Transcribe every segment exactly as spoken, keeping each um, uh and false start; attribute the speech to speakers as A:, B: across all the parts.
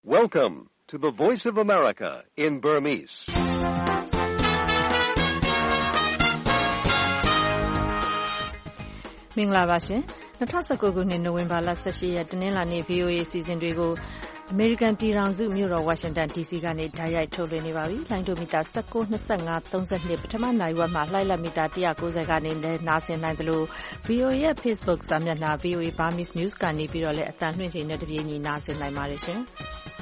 A: Welcome to the Voice of America in Burmese.
B: ။မင်္ဂလာပါရှင်။၂၀၁၉ခုနှစ်နိုဝင်ဘာလ၁၈ရက်တနင်္လာနေ့ ဗွီအိုအေ အစီအစဉ်တွေကိုအမေရိကန်ပြည်ထောင်စုမြို့တော်ဝါရှင်တန် ဒီစီကနေတိုက်ရိုက်ထုတ်လွှင့်နေပါပြီ။လိုင်းဒိုမီတာ၁၉, ၂၅, ၃၂ပထမနာရီဝက်မှာလှိုင်းလက်မီတာ၁၉၀ကနေလည်းနားဆင်နိုင်သလို ဗွီအိုအေရဲ့ Facebook စာမျက်နှာ ဗွီအိုအေ Burmese News ကနေပြီးတော့လည်းအသံလွှင့်ချိန်နဲ့တပြေးညီနားဆင်နိုင်ပါတယ်ရှင်။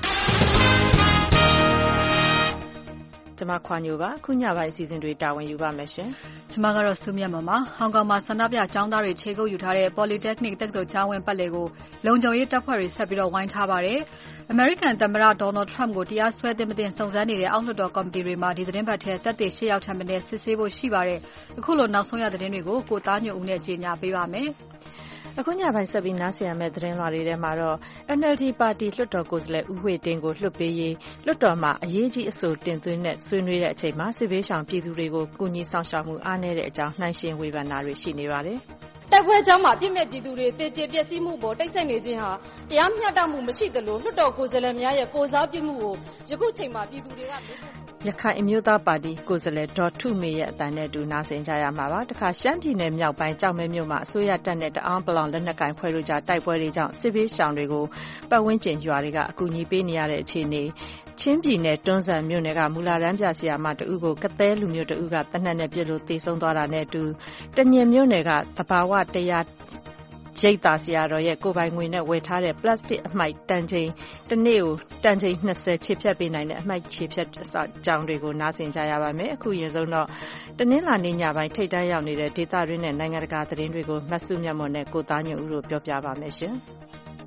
B: ကျမခွာညိုပါခုညပိုင်းအစီအစဉ်တွေတာဝန်ယူပါမယ်ရှင်
C: ။ကျမကတော့စုမြတ်မပါဟောင်ကောင်မှာဆန္ဒပြကျောင်းသားတွေခြေကုပ်ယူထားတဲ့ Polytechnic တက္ကသိုလ်ကျောင်းဝင်းပတ်လည်ကိုလုံခြုံရေးတပ်ဖွဲ့တွေဆက်ပြီးတော့ဝိုင်းထားပါတယ်။ American သမ္မတ Donald Trump ကိုတရားစွဲသင့်မသင့်စုံစမ်းနေတဲ့အောက်လွှတ်တော်ကော်မတီတွေမှာဒီသတင်းပတ်ထဲသက်သေ၈ယောက်ထပ်မံစစ်ဆေးဖို့ရှိပါတယ်။အခုလိုနောက်ဆုံးရသတင်းတွေကိုကိုသားညွန့်ဦးနဲ့ကြေညာပေးပါမယ်။
B: အခုညပိုင်းဆက်ပြီးနားဆင်ရမယ့်သတင်းလွှာတွေထဲမှာတော့ N L D ပါတီလွှတ်တော်ကိုယ်စားလှယ်ဦးဝှေ့တင်းကိုလွှတ်ပေးရေးလွှတ်တော်မှာအရေးကြီးအဆိုတင်သွင်းတဲ့ဆွေးနွေးတဲ့အချိန်မှာစစ်ဘေးရှောင်ပြည်သူတွေကိုကူညီဆောင်ရှောက်မှုအားနည်းတဲ့အကြောင်းနှိုင်းယှဉ်ဝေဖန်တာတွေရှိနေပါတယ်
D: ။တိုက်ပွဲကြောင့်မှာပြည့်မဲ့ပြည်သူတွေတေကျေပျက်စီးမှုပေါ်တိတ်ဆိတ်နေခြင်းဟာတရားမျှတမှုမရှိသလိုလွှတ်တော်ကိုယ်စားလှယ်များရဲ့ကိုယ်စားပြုမှုကိုယခုချိန်မှာပြည်သူတွေက
B: ရခိုင်အမျိုးသားပါတီကိုယ်စားလှယ်ဒေါ်ထုမေရဲ့အတန်နဲ့အတူနားဆင်ကြရမှာပါ။တခါရှမ်းပြည်နယ်မြောက်ပိုင်းကြောက်မဲမြို့မှာအစိုးရတပ်နဲ့တအောင်းပလောင်လက်နက်ကင်ဖွဲ့တို့ကြားတိုက်ပွဲတွေကြောင့်စစ်ဘေးရှောင်တွေကိုပတ်ဝန်းကျင်ရွာတွေကအကူအညီပေးနေရတဲ့အခြေအနေချင်းပြည်နယ်တွန်းဇံမြို့နယ်ကမူလာရမ်းပြဆရာမတဦးကိုကသဲလူမျိုးတဦးကတနက်နဲ့ပြစ်လို့သေဆုံးသွားတာနဲ့အတူတညင်မြို့နယ်ကသဘာဝတရားရိတ်တာဆရာတော်ရဲ့ကိုယ်ပိုင်ငွေနဲ့ဝယ်ထားတဲ့ပလတ်စတစ်အမှိုက်တန်ချိန်တစ်နေ့ကိုတန်ချိန်၂၀ခြေဖြတ်ပေးနိုင်တဲ့အမှိုက်ခြေဖြတ်ကြောင်းတွေကိုနားဆင်ကြရပါမယ်။အခုရင်ဆုံးတော့တနင်္လာနေ့ညပိုင်းထိပ်တန်းရောက်နေတဲ့ဒေသတွင်းနဲ့နိုင်ငံတကာသတင်းတွေကိုမဆုမြတ်မွန်နဲ့ကိုသားညွန့်ဦးတို့ပြောပြပါမယ်ရှင်။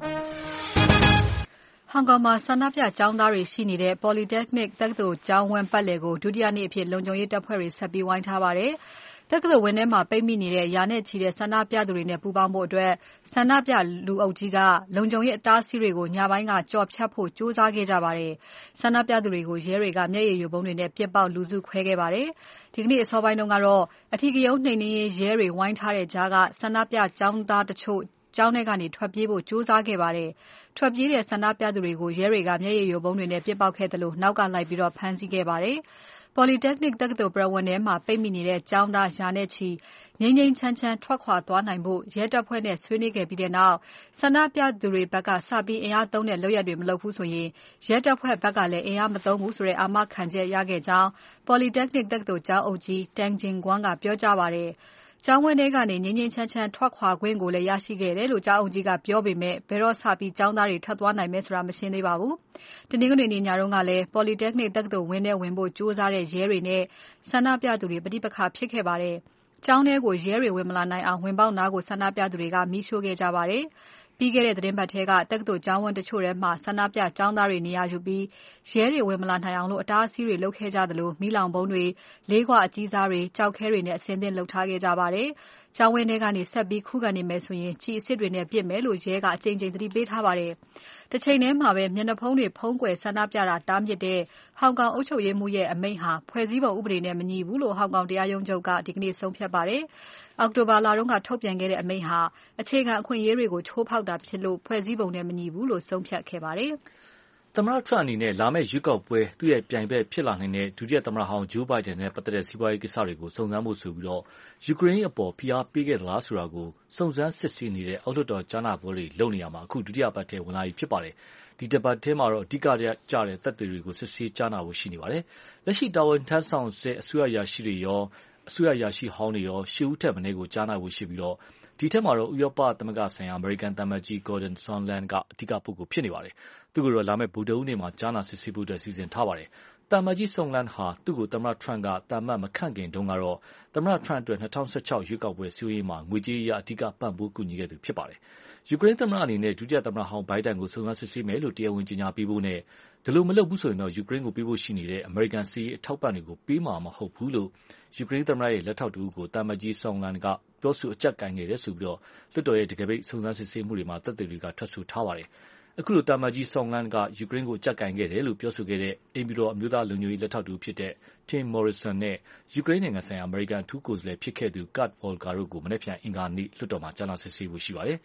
C: ဟောင်ကောင်မှာဆန္ဒပြကျောင်းသားတွေရှိနေတဲ့ Polytechnic တက္ကသိုလ်ကျောင်းဝင်းပတ်လည်ကိုဒုတိယနေ့အဖြစ်လုံခြုံရေးတပ်ဖွဲ့တွေဆက်ပြီးဝိုင်းထားပါတယ်။တက္ကသိုလ်ဝင်းထဲမှာပိတ်မိနေတဲ့ရာနဲ့ချီတဲ့ဆန္ဒပြသူတွေနဲ့ပူးပေါင်းဖို့အတွက်ဆန္ဒပြလူအုပ်ကြီးကလုံခြုံရေးအတားအဆီးတွေကိုညပိုင်းကကြော်ဖြတ်ဖို့ကြိုးစားခဲ့ကြပါတယ်။ဆန္ဒပြသူတွေကိုရဲတွေကမျက်ရည်ယိုဗုံးတွေနဲ့ပစ်ပေါက်လူစုခွဲခဲ့ပါတယ်။ဒီကနေ့အစောပိုင်းတုန်းကတော့အထီးကရုဏ်းနှိမ်နင်းရေးရဲတွေဝိုင်းထားတဲ့ကြားကဆန္ဒပြကျောင်းသားတချို့ကျောင်းထဲကနေထွက်ပြေးဖို့ကြိုးစားခဲ့ပါတယ်။ထွက်ပြေးတဲ့ဆန္ဒပြသူတွေကိုရဲတွေကမျက်ရည်ယိုဗုံးတွေနဲ့ပစ်ပေါက်ခဲ့တယ်လို့နောက်ကလိုက်ပြီးတော့ဖမ်းဆီးခဲ့ပါတယ်။ Polytechnic တက္ကသိုလ်ပရဝဏ်ထဲမှာပိတ်မိနေတဲ့ကျောင်းသားရာနဲ့ချီငြိမ်းငြိမ်းချမ်းချမ်းထွက်ခွာသွားနိုင်ဖို့ရဲတပ်ဖွဲ့နဲ့ဆွေးနွေးခဲ့ပြီးတဲ့နောက်ဆန္ဒပြသူတွေဘက်ကစပြီးအင်အားသုံးတဲ့လုပ်ရပ်တွေမလုပ်ဘူးဆိုရင်ရဲတပ်ဖွဲ့ဘက်ကလည်းအင်အားမသုံးဘူးဆိုတဲ့အာမခံချက်ရခဲ့ကြောင်း Polytechnic တက္ကသိုလ်ကျောင်းအုပ်ကြီး Tang Jingguang ကပြောကြားပါတယ်။ကျောင်းဝင်းထဲကနေငြိမ်းငြိမ်းချမ်းချမ်းထွက်ခွာခွင့်ကိုလည်းရရှိခဲ့တယ်လို့ကျောင်းအုပ်ကြီးကပြောပေမဲ့ဘယ်တော့စပြီးကျောင်းသားတွေထွက်သွားနိုင်မယ်ဆိုတာမရှင်းသေးပါဘူး။တနင်္ဂနွေနေ့ညတုန်းကလည်း Polytechnic တက္ကသိုလ်ဝင်းထဲဝင်ဖို့ကြိုးစားတဲ့ရဲတွေနဲ့ဆန္ဒပြသူတွေပဋိပက္ခဖြစ်ခဲ့ပါတယ်။ကျောင်းထဲကိုရဲတွေဝင်မလာနိုင်အောင်ဝင်ပေါက်နားကိုဆန္ဒပြသူတွေကမီးရှို့ခဲ့ကြပါတယ်။ပြီးခဲ့တဲ့သတင်းပတ်ထဲကတက္ကသိုလ်ကျောင်းဝင်းတချို့ထဲမှာဆန္ဒပြကျောင်းသားတွေနေရာယူပြီးရဲတွေဝင်မလာနိုင်အောင်လို့အတားအဆီးတွေလုပ်ခဲ့ကြသလိုမီးလောင်ပုံးတွေလေးခွအကြီးစားတွေကြောက်ခဲတွေနဲ့အစင်းသင်းလှုပ်ထားခဲ့ကြပါတယ်။ကျောင်းဝင်းထဲကနေဆက်ပြီးခုခံနေမယ်ဆိုရင်ချီအစ်စ်တွေနဲ့ပြစ်မယ်လို့ရဲကအကြိမ်ကြိမ်သတိပေးထားပါတယ်။တစ်ချိန်တည်းမှာပဲမျက်နှာဖုံးတွေဖုံးကွယ်ဆန္ဒပြတာတားမြစ်တဲ့ဟောင်ကောင်အုပ်ချုပ်ရေးမှူးရဲ့အမိန့်ဟာဖွဲ့စည်းပုံဥပဒေနဲ့မညီဘူးလို့ဟောင်ကောင်တရားရုံးချုပ်ကဒီကနေ့ဆုံးဖြတ်ပါတယ်။အောက်တိုဘာလတုန်းကထုတ်ပြန်ခဲ့တဲ့အမိန့်ဟာအခြေခံအခွင့်အရေးတွေကိုချိုးဖောက်တာဖြစ်လို့ဖွဲ့စည်းပုံနဲ့မညီဘူးလို့ဆုံးဖြတ်ခဲ့ပါတယ်
E: ။သမ္မတ Trump အနေနဲ့လာမယ့်ရွေးကောက်ပွဲသူ့ရဲ့ပြိုင်ဘက်ဖြစ်လာနိုင်တဲ့ဒုတိယသမ္မတဟောင်း Joe Biden နဲ့ပတ်သက်တဲ့စီးပွားရေးကိစ္စတွေကိုစုံစမ်းဖို့ဆိုပြီးတော့ယူကရိန်းအပေါ်ဖိအားပေးခဲ့သလားဆိုတာကိုစုံစမ်းစစ်ဆေးနေတဲ့အောက်လွှတ်တော်ကြားနာပွဲတွေလုပ်နေရမှာအခုဒုတိယပတ်ထဲဝင်လာပြီဖြစ်ပါတယ်။ဒီတပတ်ထဲမှာတော့အဓိကကျတဲ့သက်သေတွေကိုစစ်ဆေးကြားနာဖို့ရှိနေပါတယ်။လက်ရှိတာဝန်ထမ်းဆောင်ဆဲအစိုးရရာရှိတွေရောအစိုးရရာရှိဟောင်းတွေရောရှစ်ဦးထက်မနည်းကိုကြားနာဖို့ရှိပြီးတော့ဒီထက်မှာတော့ဥရောပသမဂ္ဂဆိုင်ရာအမေရိကန်သံအမတ်ကြီး Gordon Sondland ကအဓိကပုဂ္ဂိုလ်ဖြစ်နေပါတယ်။သူ့ကိုတော့လာမယ့်ဗုဒ္ဓဟူးနေ့မှာကြားနာစစ်ဆေးဖို့စီစဉ်ထားပါတယ်။သံအမတ်ကြီး Sondland ဟာသူ့ကိုသမ္မတ Trump ကသံအမတ်မခန့်ခင်တုန်းကတော့သမ္မတ Trump အတွက်၂၀၁၆ရွေးကောက်ပွဲစည်းဝေးမှာငွေကြေးအရအဓိကပံ့ပိုးကူညီခဲ့သူဖြစ်ပါတယ်။ယူကရိန်းသမ္မတအနေနဲ့ဒုတိယသမ္မတဟောင်း Biden ကိုစုံစမ်းစစ်ဆေးမယ်လို့တရားဝင်ကြေညာပေးဖို့နဲ့ဒီလိုမလုပ်ဘူးဆိုရင်တော့ယူကရိန်းကိုပေးဖို့ရှိနေတဲ့အမေရိကန်စစ်ရေးအထောက်ပံ့တွေကိုပေးမှာမဟုတ်ဘူးလို့ယူကရိန်းသမ္မတရဲ့လက်ထောက်တဦးကိုသံအမတ်ကြီး Sondland ကပြောဆိုအကြပ်ကိုင်ခဲ့တယ်ဆိုပြီးတော့လွှတ်တော်ရဲ့တကယ်ပိတ်စုံစမ်းစစ်ဆေးမှုတွေမှာသက်သေတွေကထွက်ဆိုထားပါတယ်။အခုလိုသံအမတ်ကြီး Sondland ကယူကရိန်းကိုအကြပ်ကိုင်ခဲ့တယ်လို့ပြောဆိုခဲ့တဲ့အိမ်ဖြူတော်အမျိုးသားလုံခြုံရေးလက်ထောက်တဦးဖြစ်တဲ့ Tim Morrison နဲ့ယူကရိန်းနိုင်ငံဆိုင်ရာအမေရိကန်အထူးကိုယ်စားလှယ်ဖြစ်ခဲ့သူ Kurt Volker တို့ကိုမနက်ဖြန်အင်္ဂါနေ့လွှတ်တော်မှာကြားနာစစ်ဆေးဖို့ရှိပါတယ်။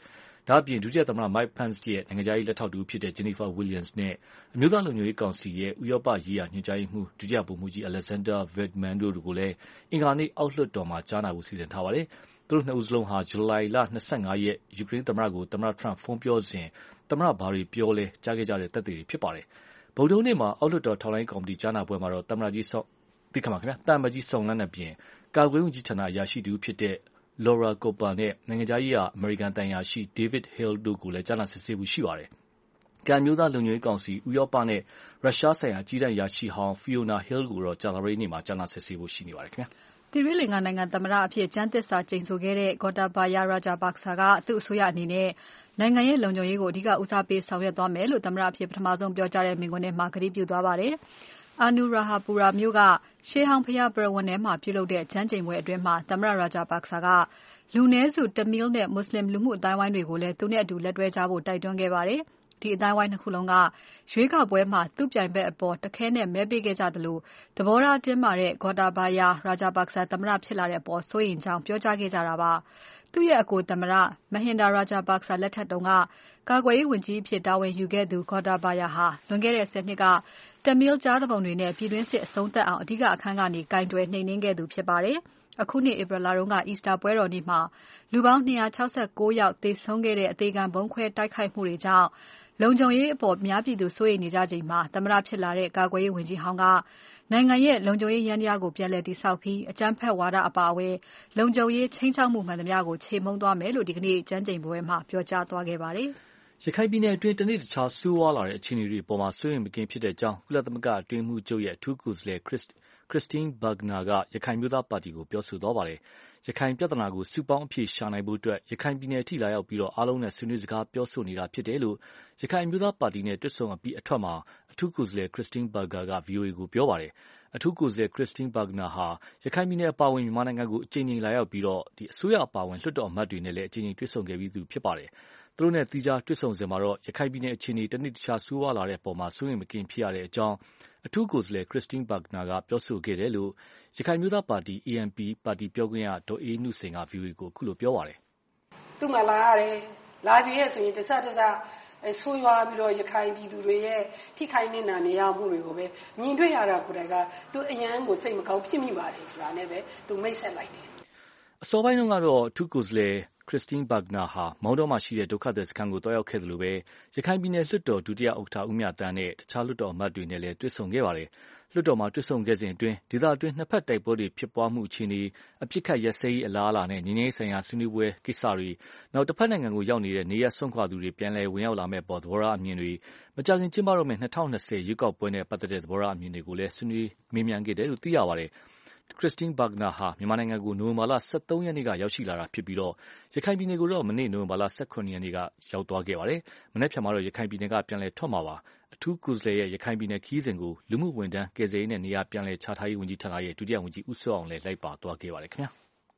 E: ဒါအပြင်ဒုတိယသမ္မတ Mike Pence ရဲ့နိုင်ငံခြားရေးလက်ထောက်တူဖြစ်တဲ့ Jennifer Williams နဲ့အမျိုးသားလုံခြုံရေးကောင်စီရဲ့ဥရောပရေးရာညွှန်ကြားရေးမှူးဒုတိယဗိုလ်မှူးကြီး Alexander Vindman တို့ကိုလည်းအင်္ဂါနေ့အောက်လွှတ်တော်မှာကြားနာဖို့စီစဉ်ထားပါတယ်။သူတို့နှစ်ဦးစလုံးဟာဇူလိုင်လ၂၅ရက်ယူကရိန်းသမ္မတကိုသမ္မတ Trump ဖုန်းပြောစဉ်သမ္မတဘာတွေပြောလဲကြားခဲ့ကြတဲ့သက်သေတွေဖြစ်ပါတယ်။ဗုဒ္ဓနေ့မှာအောက်လွှတ်တော်ထောက်လှမ်းရေးကော်မတီကြားနာပွဲမှာတော့သမ္မတကြီးဆော့သိခမှာခင်ဗျာတမကြီးစုံလန်းတဲ့ပြင်ကာကွယ်ရေးဝန်ကြီးဌာနအရာရှိတူဖြစ်တဲ့ Laura Cooper နဲ့နိုင်ငံခြားရေးရာအမေရိကန်တန်ရာရှိ David Hale တို့ကိုလည်းကြားနာစစ်ဆေးမှုရှိပါတယ်။ကံမျိုးသားလုံခြုံရေးကောင်စီဥရောပနဲ့ရုရှားဆိုင်ရာကြီးတန်းရာရှိဟောင်း Fiona Hill ကိုတော့ကြာသပတေးနေ့မှာကြားနာစစ်ဆေးဖို့ရှိနေပါတယ်ခင်ဗျာ
C: ။သီရိလင်္ကာနိုင်ငံသမ္မတအဖြစ်ကျမ်းသစ္စာကျိန်ဆိုခဲ့တဲ့ Gotabaya Rajapaksa ကသူ့အစိုးရအနေနဲ့နိုင်ငံရဲ့လုံခြုံရေးကိုအဓိကဦးစားပေးဆောင်ရွက်သွားမယ်လို့သမ္မတအဖြစ်ပထမဆုံးပြောကြားတဲ့မိန့်ခွန်းထဲမှာကတိပြုသွားပါတယ်။ Anuradhapura မြို့ကရှေးဟောင်းဘုရားပရဝဏ်ထဲမှာပြုလုပ်တဲ့ကျမ်းကျိန်ပွဲအတွင်းမှာသမ္မတ Rajapaksa ကလူနည်းစု Tamil နဲ့ Muslim လူမှုအသိုင်းအဝိုင်းတွေကိုလည်းသူနဲ့အတူလက်တွဲကြဖို့တိုက်တွန်းခဲ့ပါတယ်။ဒီအသိုင်းအဝိုင်းနှစ်ခုလုံးကရွေးကောက်ပွဲမှာသူ့ပြိုင်ဘက်အပေါ်တခဲနဲ့မဲပေးခဲ့ကြသလိုသဘောထားတင်းမာတဲ့ Gotabaya Rajapaksa သမ္မတဖြစ်လာတဲ့အပေါ်စိုးရိမ်ကြောင်းပြောကြားခဲ့ကြတာပါ။သူ့ရဲ့အကိုသမ္မတ Mahinda Rajapaksa လက်ထက်တုန်းကကာကွယ်ရေးဝန်ကြီးအဖြစ်တာဝန်ယူခဲ့သူ Gotabaya ဟာလွန်ခဲ့တဲ့ဆယ်နှစ်က Tamil ကျားသူပုန်တွေနဲ့ပြည်တွင်းစစ်အဆုံးသတ်အောင်အဓိကအခန်းကနေကင်တွယ်နှိမ်နင်းခဲ့သူဖြစ်ပါတယ်။အခုနှစ်ဧပြီလတုန်းက Easter ပွဲတော်နေ့မှာလူပေါင်း၂၆၉ယောက်သေဆုံးခဲ့တဲ့အသေးခံဗုံးခွဲတိုက်ခိုက်မှုတွေကြောင့်လုံခြုံရေးအပေါ်အများပြည်သူစိုးရိမ်နေကြချိန်မှာသမ္မတဖြစ်လာတဲ့ကာကွယ်ရေးဝန်ကြီးဟောင်းကနိုင်ငံရဲ့လုံခြုံရေးယန္တရားကိုပြန်လည်တည်ဆောက်ပြီးအကြမ်းဖက်ဝါဒအပါအဝင်လုံခြုံရေးခြိမ်းခြောက်မှုမှန်သမျှကိုချေမှုန်းသွားမယ်လို့ဒီကနေ့ကျမ်းကျိန်ပွဲမှာပြောကြားသွားခဲ့ပါတယ်
E: ။ရခိုင်ပြည်နယ်အတွင်းတနေ့တခြားဆိုးဝါးလာတဲ့အခြေအနေတွေအပေါ်မှာစိုးရိမ်မကင်းဖြစ်တဲ့အကြောင်းကုလသမဂ္ဂအတွင်းမှုချုပ်ရဲ့အထူးကိုယ်စားလှယ် Christine Burgener ကရခိုင်မျိုးသားပါတီကိုပြောဆိုသွားပါတယ်။ရခိုင်ပြဿနာကိုစုပေါင်းအဖြေရှာနိုင်ဖို့အတွက်ရခိုင်ပြည်နယ်အထိလာရောက်ပြီးအားလုံးနဲ့ဆွေးနွေးစကားပြောဆိုနေတာဖြစ်တယ်လို့ရခိုင်မျိုးသားပါတီနဲ့တွေ့ဆုံအပြီးအထွက်မှာအထူးကိုယ်စားလှယ် Christine Burgener က ဗွီအိုအေကိုပြောပါတယ်။အထူးကိုယ်စားလှယ် Christine Burgener ဟာရခိုင်ပြည်နယ်အပါအဝင်မြန်မာနိုင်ငံကိုအကြိမ်ကြိမ်လာရောက်ပြီးအစိုးရအပါအဝင်လွှတ်တော်အမတ်တွေနဲ့လည်းအကြိမ်ကြိမ်တွေ့ဆုံခဲ့ပြီးသူဖြစ်ပါတယ်။သူတို့နဲ့သီးခြားတွေ့ဆုံစဉ်မှာတော့ရခိုင်ပြည်နယ်အခြေအနေတနေ့တခြားဆိုးဝါးလာတဲ့အပေါ်မှာစိုးရိမ်မကင်းဖြစ်ရတဲ့အကြောင်းအထူးကိုယ်စားလှယ် Christine Burgener ကပြောဆိုခဲ့တယ်လို့ရခိုင်မျိုးသားပါတီ A N P ပါတီပြောခွင့်ရဒေါ်အေးနုစိန်က ဗွီအိုအေကိုအခုလိုပြောပါတယ်
F: ။သူ့မှာလာရတယ်လာပြီးရဲ့ဆိုရင်တစတစဆိုးရွားပြီးတော့ရခိုင်ပြည်သူတွေရဲ့ထိခိုက်နေတာနေရမှုတွေကိုပဲမြင်တွေ့ရတာကိုယ်တိုင်ကသူအရန်ကိုစိတ်မကောင်းဖြစ်မိပါတယ်ဆိုတာနဲ့ပဲသူမိတ်ဆက်လိုက်တယ်
E: ။အစောပိုင်းတုန်းကတော့အထူးကိုယ်စားလှယ် Christine Burgener ဟာမောင်းတော်မှာရှိတဲ့ဒုက္ခသည်စခန်းကိုတွားရောက်ခဲ့တယ်လို့ပဲရခိုင်ပြည်နယ်လွှတ်တော်ဒုတိယဥက္ကဋ္ဌဦးမြတန်းနဲ့တခြားလွှတ်တော်အမတ်တွေနဲ့လည်းတွေ့ဆုံခဲ့ပါတယ်။လွှတ်တော်မှာတွေ့ဆုံခဲ့စဉ်အတွင်းဒေသအတွင်းနှစ်ဖက်တိုက်ပွဲတွေဖြစ်ပွားမှုအခြေအနေအပြစ်ခတ်ရက်စဲရေးအလားအလာနဲ့ငြိမ်းချမ်းရေးဆိုင်ရာဆွေးနွေးပွဲကိစ္စတွေနောက်တစ်ဖက်နိုင်ငံကိုရောက်နေတဲ့နေရပ်စွန့်ခွာသူတွေပြန်လည်ဝင်ရောက်လာမဲ့ပေါ်သဘောထားအမြင်တွေမကြာခင်ကျင်းပတော့မယ့်၂၀၂၀ရွေးကောက်ပွဲနဲ့ပတ်သက်တဲ့သဘောထားအမြင်တွေကိုလည်းဆွေးနွေးမေးမြန်းခဲ့တယ်လို့သိရပါတယ်။ Christine Burgener ဟာမြန်မာနိုင်ငံကိုနိုဝင်ဘာလ၁၃ရက်နေ့ကရောက်ရှိလာတာဖြစ်ပြီးရခိုင်ပြည်နယ်ကိုတော့မနေ့နိုဝင်ဘာလ၁၇ရက်နေ့ကရောက်သွားခဲ့ပါတယ်။မနက်ဖြန်မှာတော့ရခိုင်ပြည်နယ်ကပြန်လည်ထွက်မှာပါ။အထူးကိုယ်စားလှယ်ရဲ့ရခိုင်ပြည်နယ်ခရီးစဉ်ကိုလူမှုဝန်ထမ်းကယ်ဆယ်ရေးနဲ့နေရာပြန်လည်ချထားရေးဝန်ကြီးဌာနရဲ့ဒုတိယဝန်ကြီးဦးစိုးအောင်လည်းလိုက်ပါသွားခဲ့ပါတယ်ခင်ဗျာ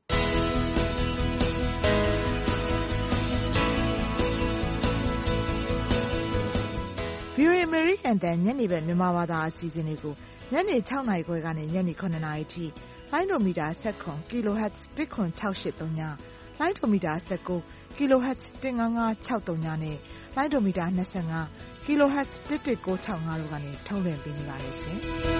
G: ။ V O A American တန်ညနေဘက်မြန်မာဘာသာအစီအစဉ်တွေကိုညနေ၆နာရီခွဲကနေညနေ၇နာရီထိလိုင်းဒိုမီတာ၁၇ kilohertz ၁ခွန်၆၈၃ညလိုင်းဒိုမီတာ၁၉ kilohertz ၁၅၅၆၃ညနဲ့လိုင်းဒိုမီတာ၂၅ kilohertz ၁၁၉၆၅တို့ကနေထုတ်လွှင့်ပေးနေပါတယ်ရှင်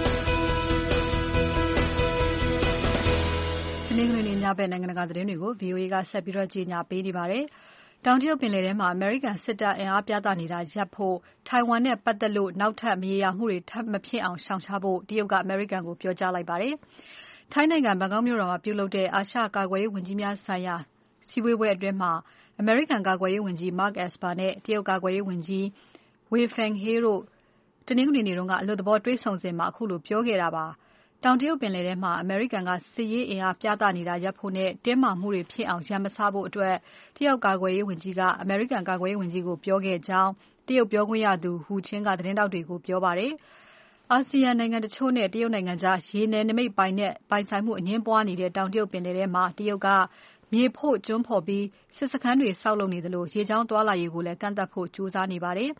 C: ။ဒီနေ့ကနေ့ညဘက်နိုင်ငံတကာသတင်းတွေကို V O A ကဆက်ပြီးတော့ကြီးညာပေးနေပါတယ်။တောင်တရုတ်ပင်လယ်ထဲမှာအမေရိကန်စစ်တပ်အင်အားပြသနေတာရပ်ဖို့ထိုင်ဝမ်နဲ့ပတ်သက်လို့နောက်ထပ်မရေရာမှုတွေထပ်မဖြစ်အောင်ရှောင်ရှားဖို့တရုတ်ကအမေရိကန်ကိုပြောကြားလိုက်ပါတယ်။ထိုင်းနိုင်ငံဘန်ကောက်မြို့တော်မှာပြုလုပ်တဲ့အာရှကာကွယ်ရေးဝန်ကြီးများဆိုင်ရာစည်းဝေးပွဲအတွင်းမှာအမေရိကန်ကာကွယ်ရေးဝန်ကြီး Mark Esper နဲ့တရုတ်ကာကွယ်ရေးဝန်ကြီး Wei Fenghe တို့တနင်္ဂနွေနေ့ကအလွတ်သဘောတွေ့ဆုံစဉ်မှာအခုလိုပြောခဲ့တာပါ။တောင်တရုတ်ပင်လယ်ထဲမှာအမေရိကန်ကစစ်ရေးအင်အားပြသနေတာရပ်ဖို့နဲ့တင်းမာမှုတွေဖြစ်အောင်ရန်မစားဖို့အတွက်တရုတ်ကာကွယ်ရေးဝန်ကြီးကအမေရိကန်ကာကွယ်ရေးဝန်ကြီးကိုပြောခဲ့ကြောင်းတရုတ်ပြောခွင့်ရသူဟူချင်းကသတင်းတောက်တွေကိုပြောပါတယ်။အာဆီယံနိုင်ငံတချို့နဲ့တရုတ်နိုင်ငံကြားရေနယ်နိမိတ်ပိုင်နဲ့ပိုင်ဆိုင်မှုအငြင်းပွားနေတဲ့တောင်တရုတ်ပင်လယ်ထဲမှာတရုတ်ကမြေဖို့ကျွန်းဖော်ပြီးစစ်စခန်းတွေဆောက်လုပ်နေတယ်လို့ရေကြောင်းသွားလာရေးကိုလည်းကန့်သတ်ဖို့ကြိုးစားနေပါတယ်။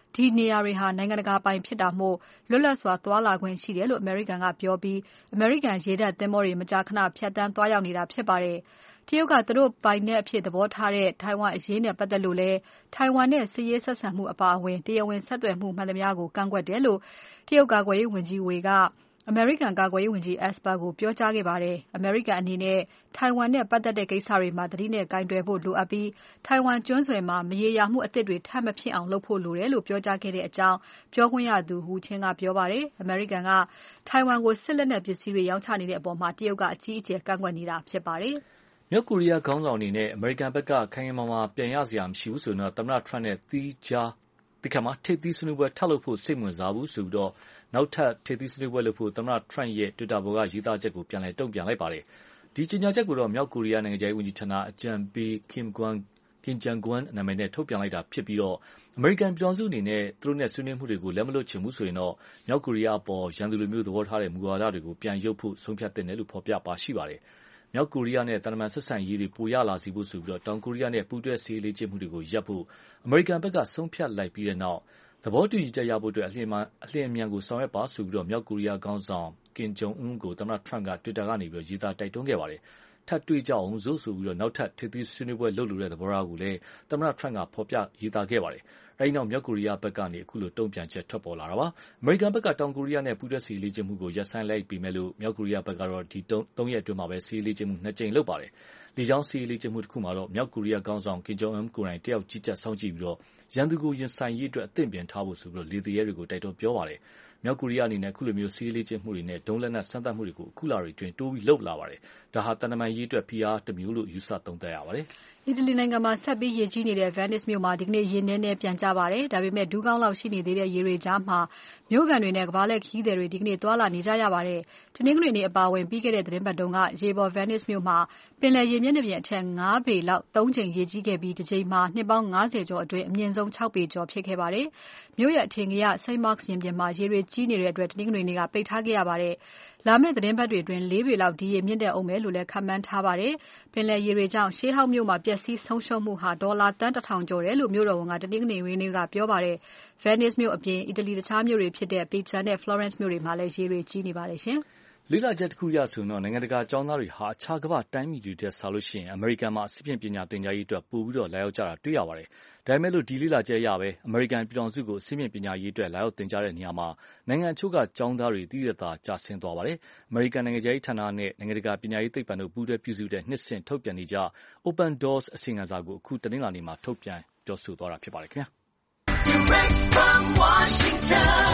C: ဒီနေရာတွေဟာနိုင်ငံတကာပိုင်ဖြစ်တာမို့လွတ်လပ်စွာသွားလာခွင့်ရှိတယ်လို့အမေရိကန်ကပြောပြီးအမေရိကန်ရေတပ်သင်္ဘောတွေမကြာခဏဖြတ်တန်းသွားရောက်နေတာဖြစ်ပါတယ်။တရုတ်ကသူတို့ပိုင်နက်အဖြစ်သဘောထားတဲ့ထိုင်ဝမ်အရေးနဲ့ပတ်သက်လို့လဲထိုင်ဝမ်နဲ့စစ်ရေးဆက်ဆံမှုအပါအဝင်တရားဝင်ဆက်သွယ်မှုမှန်သမျှကိုကန့်ကွက်တယ်လို့တရုတ်ကာကွယ်ရေးဝန်ကြီးဝေကအမေရိကန်ကာကွယ်ရေးဝန်ကြီး Esper ကိုပြောကြားခဲ့ပါတယ်။အမေရိကန်အနေနဲ့ထိုင်ဝမ်နဲ့ပတ်သက်တဲ့ကိစ္စတွေမှာသတိနဲ့ကင်တွယ်ဖို့လိုအပ်ပြီးထိုင်ဝမ်ကျွန်းဆွယ်မှာမရေရာမှုအသစ်တွေထပ်မဖြစ်အောင်လုပ်ဖို့လိုတယ်လို့ပြောကြားခဲ့တဲ့အကြောင်းပြောခွင့်ရသူဟူချင်းကပြောပါတယ်။အမေရိကန်ကထိုင်ဝမ်ကိုစစ်လက်နက်ပစ္စည်းတွေရောင်းချနေတဲ့အပေါ်မှာတရုတ်ကအကြီးအကျယ်ကန့်ကွက်နေတာဖြစ်ပါတယ်
E: ။မြောက်ကိုရီးယားခေါင်းဆောင်အနေနဲ့အမေရိကန်ဘက်ကခိုင်ခိုင်မာမာပြန်ရစရာမရှိဘူးဆိုတော့သမ္မတ Trump နဲ့သီးခြားဒီကမှာထိပ်သီးဆွေးနွေးပွဲထပ်လုပ်ဖို့စိတ်ဝင်စားဘူးဆိုပြီးတော့နောက်ထပ်ထိပ်သီးဆွေးနွေးပွဲလုပ်ဖို့သမ္မတ Trump ရဲ့ Twitter ပေါ်ကရေးသားချက်ကိုပြန်လည်တုံ့ပြန်လိုက်ပါတယ်။ဒီကြေညာချက်ကိုတော့မြောက်ကိုရီးယားနိုင်ငံခြားရေးဝန်ကြီးဌာနအကြံပေး Kim Gwon Kim Jong-un နာမည်နဲ့ထုတ်ပြန်လိုက်တာဖြစ်ပြီးတော့အမေရိကန်ပြည်ထောင်စုအနေနဲ့သူတို့နဲ့ဆွေးနွေးမှုတွေကိုလက်မလွတ်ချင်ဘူးဆိုရင်တော့မြောက်ကိုရီးယားအပေါ်ရန်သူလိုမျိုးသဘောထားတဲ့မူဝါဒတွေကိုပြန်ရုပ်ဖို့ဆုံးဖြတ်တင်တယ်လို့ဖော်ပြပါရှိပါတယ်။မြောက်ကိုရီးယားနဲ့တန်တမန်ဆက်ဆံရေးတွေပိုရလာစေဖို့ဆိုပြီးတော့တောင်ကိုရီးယားနဲ့ပူးတွဲစစ်ရေးလေ့ကျင့်မှုတွေကိုရပ်ဖို့အမေရိကန်ဘက်ကဆုံးဖြတ်လိုက်ပြီးတဲ့နောက်သဘောတူညီချက်ရဖို့အတွက်အလျင်အလျင်အမြန်ကိုဆောင်ရွက်ပါဆိုပြီးတော့မြောက်ကိုရီးယားခေါင်းဆောင်ကင်ဂျုံအွန်းကိုသမ္မတ Trump က Twitter ကနေပြီးတော့ရေးသားတိုက်တွန်းခဲ့ပါတယ်။ထပ်တွေ့ကြအောင်စို့ဆိုပြီးတော့နောက်ထပ်ထိပ်သီးဆွေးနွေးပွဲလုပ်လို့တဲ့သဘောထားကိုလည်းသမ္မတ Trump ကဖော်ပြရေးသားခဲ့ပါတယ်။အဲဒီနောက်မြောက်ကိုရီးယားဘက်ကနေအခုလိုတုံ့ပြန်ချက်ထွက်ပေါ်လာတာပါ။အမေရိကန်ဘက်ကတောင်ကိုရီးယားနဲ့ပူးတွဲစစ်ရေးလေ့ကျင့်မှုကိုရပ်ဆိုင်းလိုက်ပြီးမဲ့လို့မြောက်ကိုရီးယားဘက်ကတော့ဒီသုံးရက်အတွင်းမှာပဲစစ်ရေးလေ့ကျင့်မှုနှစ်ကြိမ်လုပ်ပါတယ်။လေကြောင်းစစ်ရေးလေ့ကျင့်မှုတစ်ခုမှာတော့မြောက်ကိုရီးယားခေါင်းဆောင်ကင်ဂျုံအွန်းကိုယ်တိုင်တယောက်ကြီးကြပ်စောင့်ကြည့်ပြီးတော့ရန်သူကိုရင်ဆိုင်ရေးအတွက်အသင့်ပြင်ထားဖို့ဆိုပြီးတော့လေသူရဲတွေကိုတိုက်တွန်းပြောပါတယ်။မြောက်ကိုရီးယားအနေနဲ့အခုလိုမျိုးစစ်ရေးလေ့ကျင့်မှုတွေနဲ့ဒုံးလက်နက်စမ်းသပ်မှုတွေကိုအခုလတွေအတွင်းတိုးပြီးလုပ်လာပါတယ်။ဒါဟာတန်တမန်ရေးအတွက်ဖိအားတစ်မျိုးလို့ယူဆသုံးသပ်ရပါတယ်။
C: အီတလီနိုင်ငံမှာဆက်ပြီးရေကြီးနေတဲ့ Venice မြို့မှာဒီကနေ့ရေနည်းနည်းပြန်ကျပါတယ်။ဒါပေမဲ့ဒူးကောင်းလောက်ရှိနေသေးတဲ့ရေတွေကြားမှာမြို့ကန်တွေနဲ့ကမ္ဘာလှည့်ခရီးသည်တွေဒီကနေ့သွာလာနေကြရပါတယ်။တနင်္ဂနွေနေ့အပါအဝင်ပြီးခဲ့တဲ့သတင်းပတ်တုန်းကရေပေါ် Venice မြို့မှာပင်လယ်ရေမျက်နှာပြင်အထက်၅ပေလောက်၃ချိန်ရေကြီးခဲ့ပြီးတစ်ချိန်မှာနှစ်ပေါင်း၅၀ကျော်အတွင်းအမြင့်ဆုံး၆ပေကျော်ဖြစ်ခဲ့ပါတယ်။မြို့ရဲ့အထင်ကရ Saint Mark's ရင်ပြင်မှာရေတွေကြီးနေတဲ့အတွက်တနင်္ဂနွေနေ့ကပိတ်ထားခဲ့ရပါတယ်။လာမယ့်သတင်းပတ်တွေအတွင်း၄ပေလောက်ဒီရေမြင့်တက်အောင်မယ်လို့လည်းခန့်မှန်းထားပါတယ်။ပင်လယ်ရေတွေကြောင့်ရှေးဟောင်းမြို့မှာပျက်စီးဆုံးရှုံးမှုဟာဒေါ်လာသန်းတစ်ထောင်ကျော်တယ်လို့မြို့တော်ဝန်ကတနင်္ဂနွေနေ့ကပြောပါတယ်။ Venice မြို့အပြင်အီတလီတခြားမြို့တွေဖြစ်တဲ့ Pisa နဲ့ Florence မြို့တွေမှာလည်းရေတွေကြီးနေပါတယ်ရှင်
E: ။လေ့လာချက်တစ်ခုအရဆိုရင်တော့နိုင်ငံတကာကျောင်းသားတွေဟာအခြားကမ္ဘာ့တိုင်းပြည်တွေထက်စာလို့ရှိရင်အမေရိကန်မှာအဆင့်မြင့်ပညာသင်ကြားရေးအတွက်ပိုပြီးတော့လာရောက်ကြတာတွေ့ရပါတယ်။ဒါပေမဲ့လို့ဒီလေ့လာချက်အရပဲအမေရိကန်ပြည်ထောင်စုကိုအဆင့်မြင့်ပညာရေးအတွက်လာရောက်သင်ကြားတဲ့နေရာမှာနိုင်ငံအချို့ကကျောင်းသားတွေသိသိသာကျဆင်းသွားပါတယ်။အမေရိကန်နိုင်ငံခြားရေးဌာနနဲ့နိုင်ငံတကာပညာရေးသိပ္ပံတို့ပူးတွဲပြုစုတဲ့နှစ်စဉ်ထုတ်ပြန်နေကြ Open Doors အစီရင်ခံစာကိုအခုတနင်္လာနေ့မှာထုတ်ပြန်ပြောဆိုသွားတာဖြစ်ပါတယ်ခင်ဗျာ။ Direct from Washington,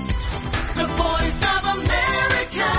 E: the Voice of America,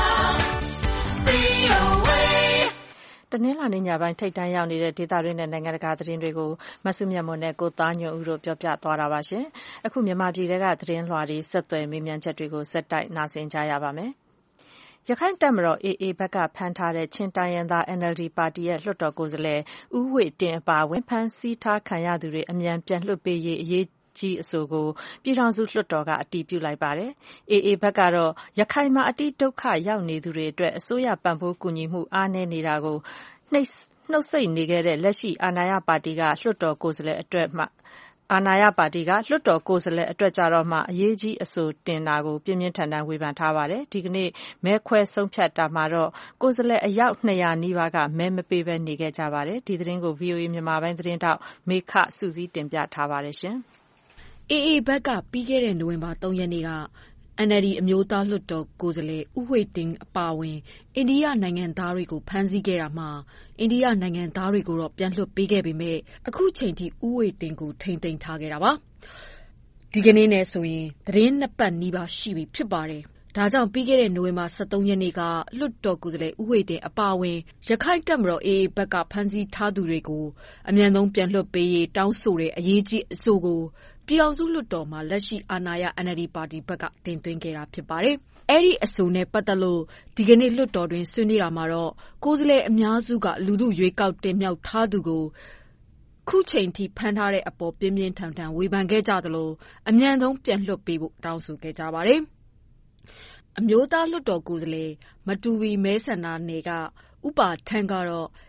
E: V O A
B: တနင်္လာနေ့ညပိုင်းထိပ်တန်းရောက်နေတဲ့ဒေသတွင်းနဲ့နိုင်ငံတကာသတင်းတွေကိုမဆုမြတ်မွန်နဲ့ကိုသားညွန့်ဦးတို့ပြောပြသွားတာပါရှင်။အခုမြန်မာပြည်ကသတင်းလွှာတွေဆက်သွယ်မေးမြန်းချက်တွေကိုဆက်တိုက်နားဆင်ကြရပါမယ်။ရခိုင်တပ်မတော် A A ဘက်ကဖမ်းထားတဲ့ချင်းတိုင်းရင်းသား N L D ပါတီရဲ့လွှတ်တော်ကိုယ်စားလှယ်ဦးဝှေ့တင်းအပါအဝင်ဖမ်းဆီးထားခံရသူတွေအမြန်ပြန်လွှတ်ပေးရေးအရေးကြီးအဆိုကိုပြည်ထောင်စုလွှတ်တော်ကအတည်ပြုလိုက်ပါတယ်။ A A ဘက်ကတော့ရခိုင်မှာအတိဒုက္ခရောက်နေသူတွေအတွက်အစိုးရပံ့ပိုးကူညီမှုအားနည်းနေတာကိုနှိပ်နှုတ်ဆိတ်နေခဲ့တဲ့လက်ရှိအာဏာရပါတီကလွှတ်တော်ကိုယ်စားလှယ်အတွက်မှအာဏာရပါတီကလွှတ်တော်ကိုယ်စားလှယ်အတွက်ကြတော့မှအရေးကြီးအဆိုတင်တာကိုပြင်းပြင်းထန်ထန်ဝေဖန်ထားပါတယ်။ဒီကနေ့မဲခွဲဆုံးဖြတ်တာမှာတော့ကိုယ်စားလှယ်အယောက်နှစ်ရာနီးပါးကမဲမပေးဘဲနေခဲ့ကြပါတယ်။ဒီသတင်းကို V O A မြန်မာပိုင်းသတင်းတောက်မေခစုစည်းတင်ပြထားပါတယ်ရှင်။
H: A A ဘက်ကပြီးခဲ့တဲ့နိုဝင်ဘာ၃ရက်နေ့က N L D အမျိုးသားလွှတ်တော်ကိုယ်စားလှယ်ဦးဝှေ့တင်းအပါအဝင်အိန္ဒိယနိုင်ငံသားတွေကိုဖမ်းဆီးခဲ့တာမှာအိန္ဒိယနိုင်ငံသားတွေကိုတော့ပြန်လွှတ်ပေးခဲ့ပေမဲ့အခုချိန်ထိဦးဝှေ့တင်းကိုထိန်းသိမ်းထားခဲ့တာပါ။ဒီကနေ့နဲ့ဆိုရင်သတင်းနှစ်ပတ်နီးပါးရှိပြီဖြစ်ပါတယ်။ဒါကြောင့်ပြီးခဲ့တဲ့နိုဝင်ဘာ၁၃ရက်နေ့ကလွှတ်တော်ကိုယ်စားလှယ်ဦးဝှေ့တင်းအပါအဝင်ရခိုင်တပ်မတော် A A ဘက်ကဖမ်းဆီးထားသူတွေကိုအမြန်ဆုံးပြန်လွှတ်ပေးရေးတောင်းဆိုတဲ့အရေးကြီးအဆိုကိုပြည်ထောင်စုလွှတ်တော်မှာလက်ရှိအာဏာရ N L D ပါတီဘက်ကတင်သွင်းခဲ့တာဖြစ်ပါတယ်။အဲဒီအဆိုနဲ့ပတ်သက်လို့ဒီကနေ့လွှတ်တော်တွင်ဆွေးနွေးတာမှာတော့ကိုယ်စားလှယ်အများစုကလူထုရွေးကောက်တင်မြှောက်ထားသူကိုခုချိန်ထိဖမ်းထားတဲ့အပေါ်ပြင်းပြင်းထန်ထန်ဝေဖန်ခဲ့ကြသလိုအမြန်ဆုံးပြန်လွှတ်ပေးဖို့တောင်းဆိုခဲ့ကြပါတယ်။ အမျိုးသားလွှတ်တော်ကိုယ်စားလှယ်မတူပီမဲဆန္ဒနယ်ကဥပါထန်းကတော့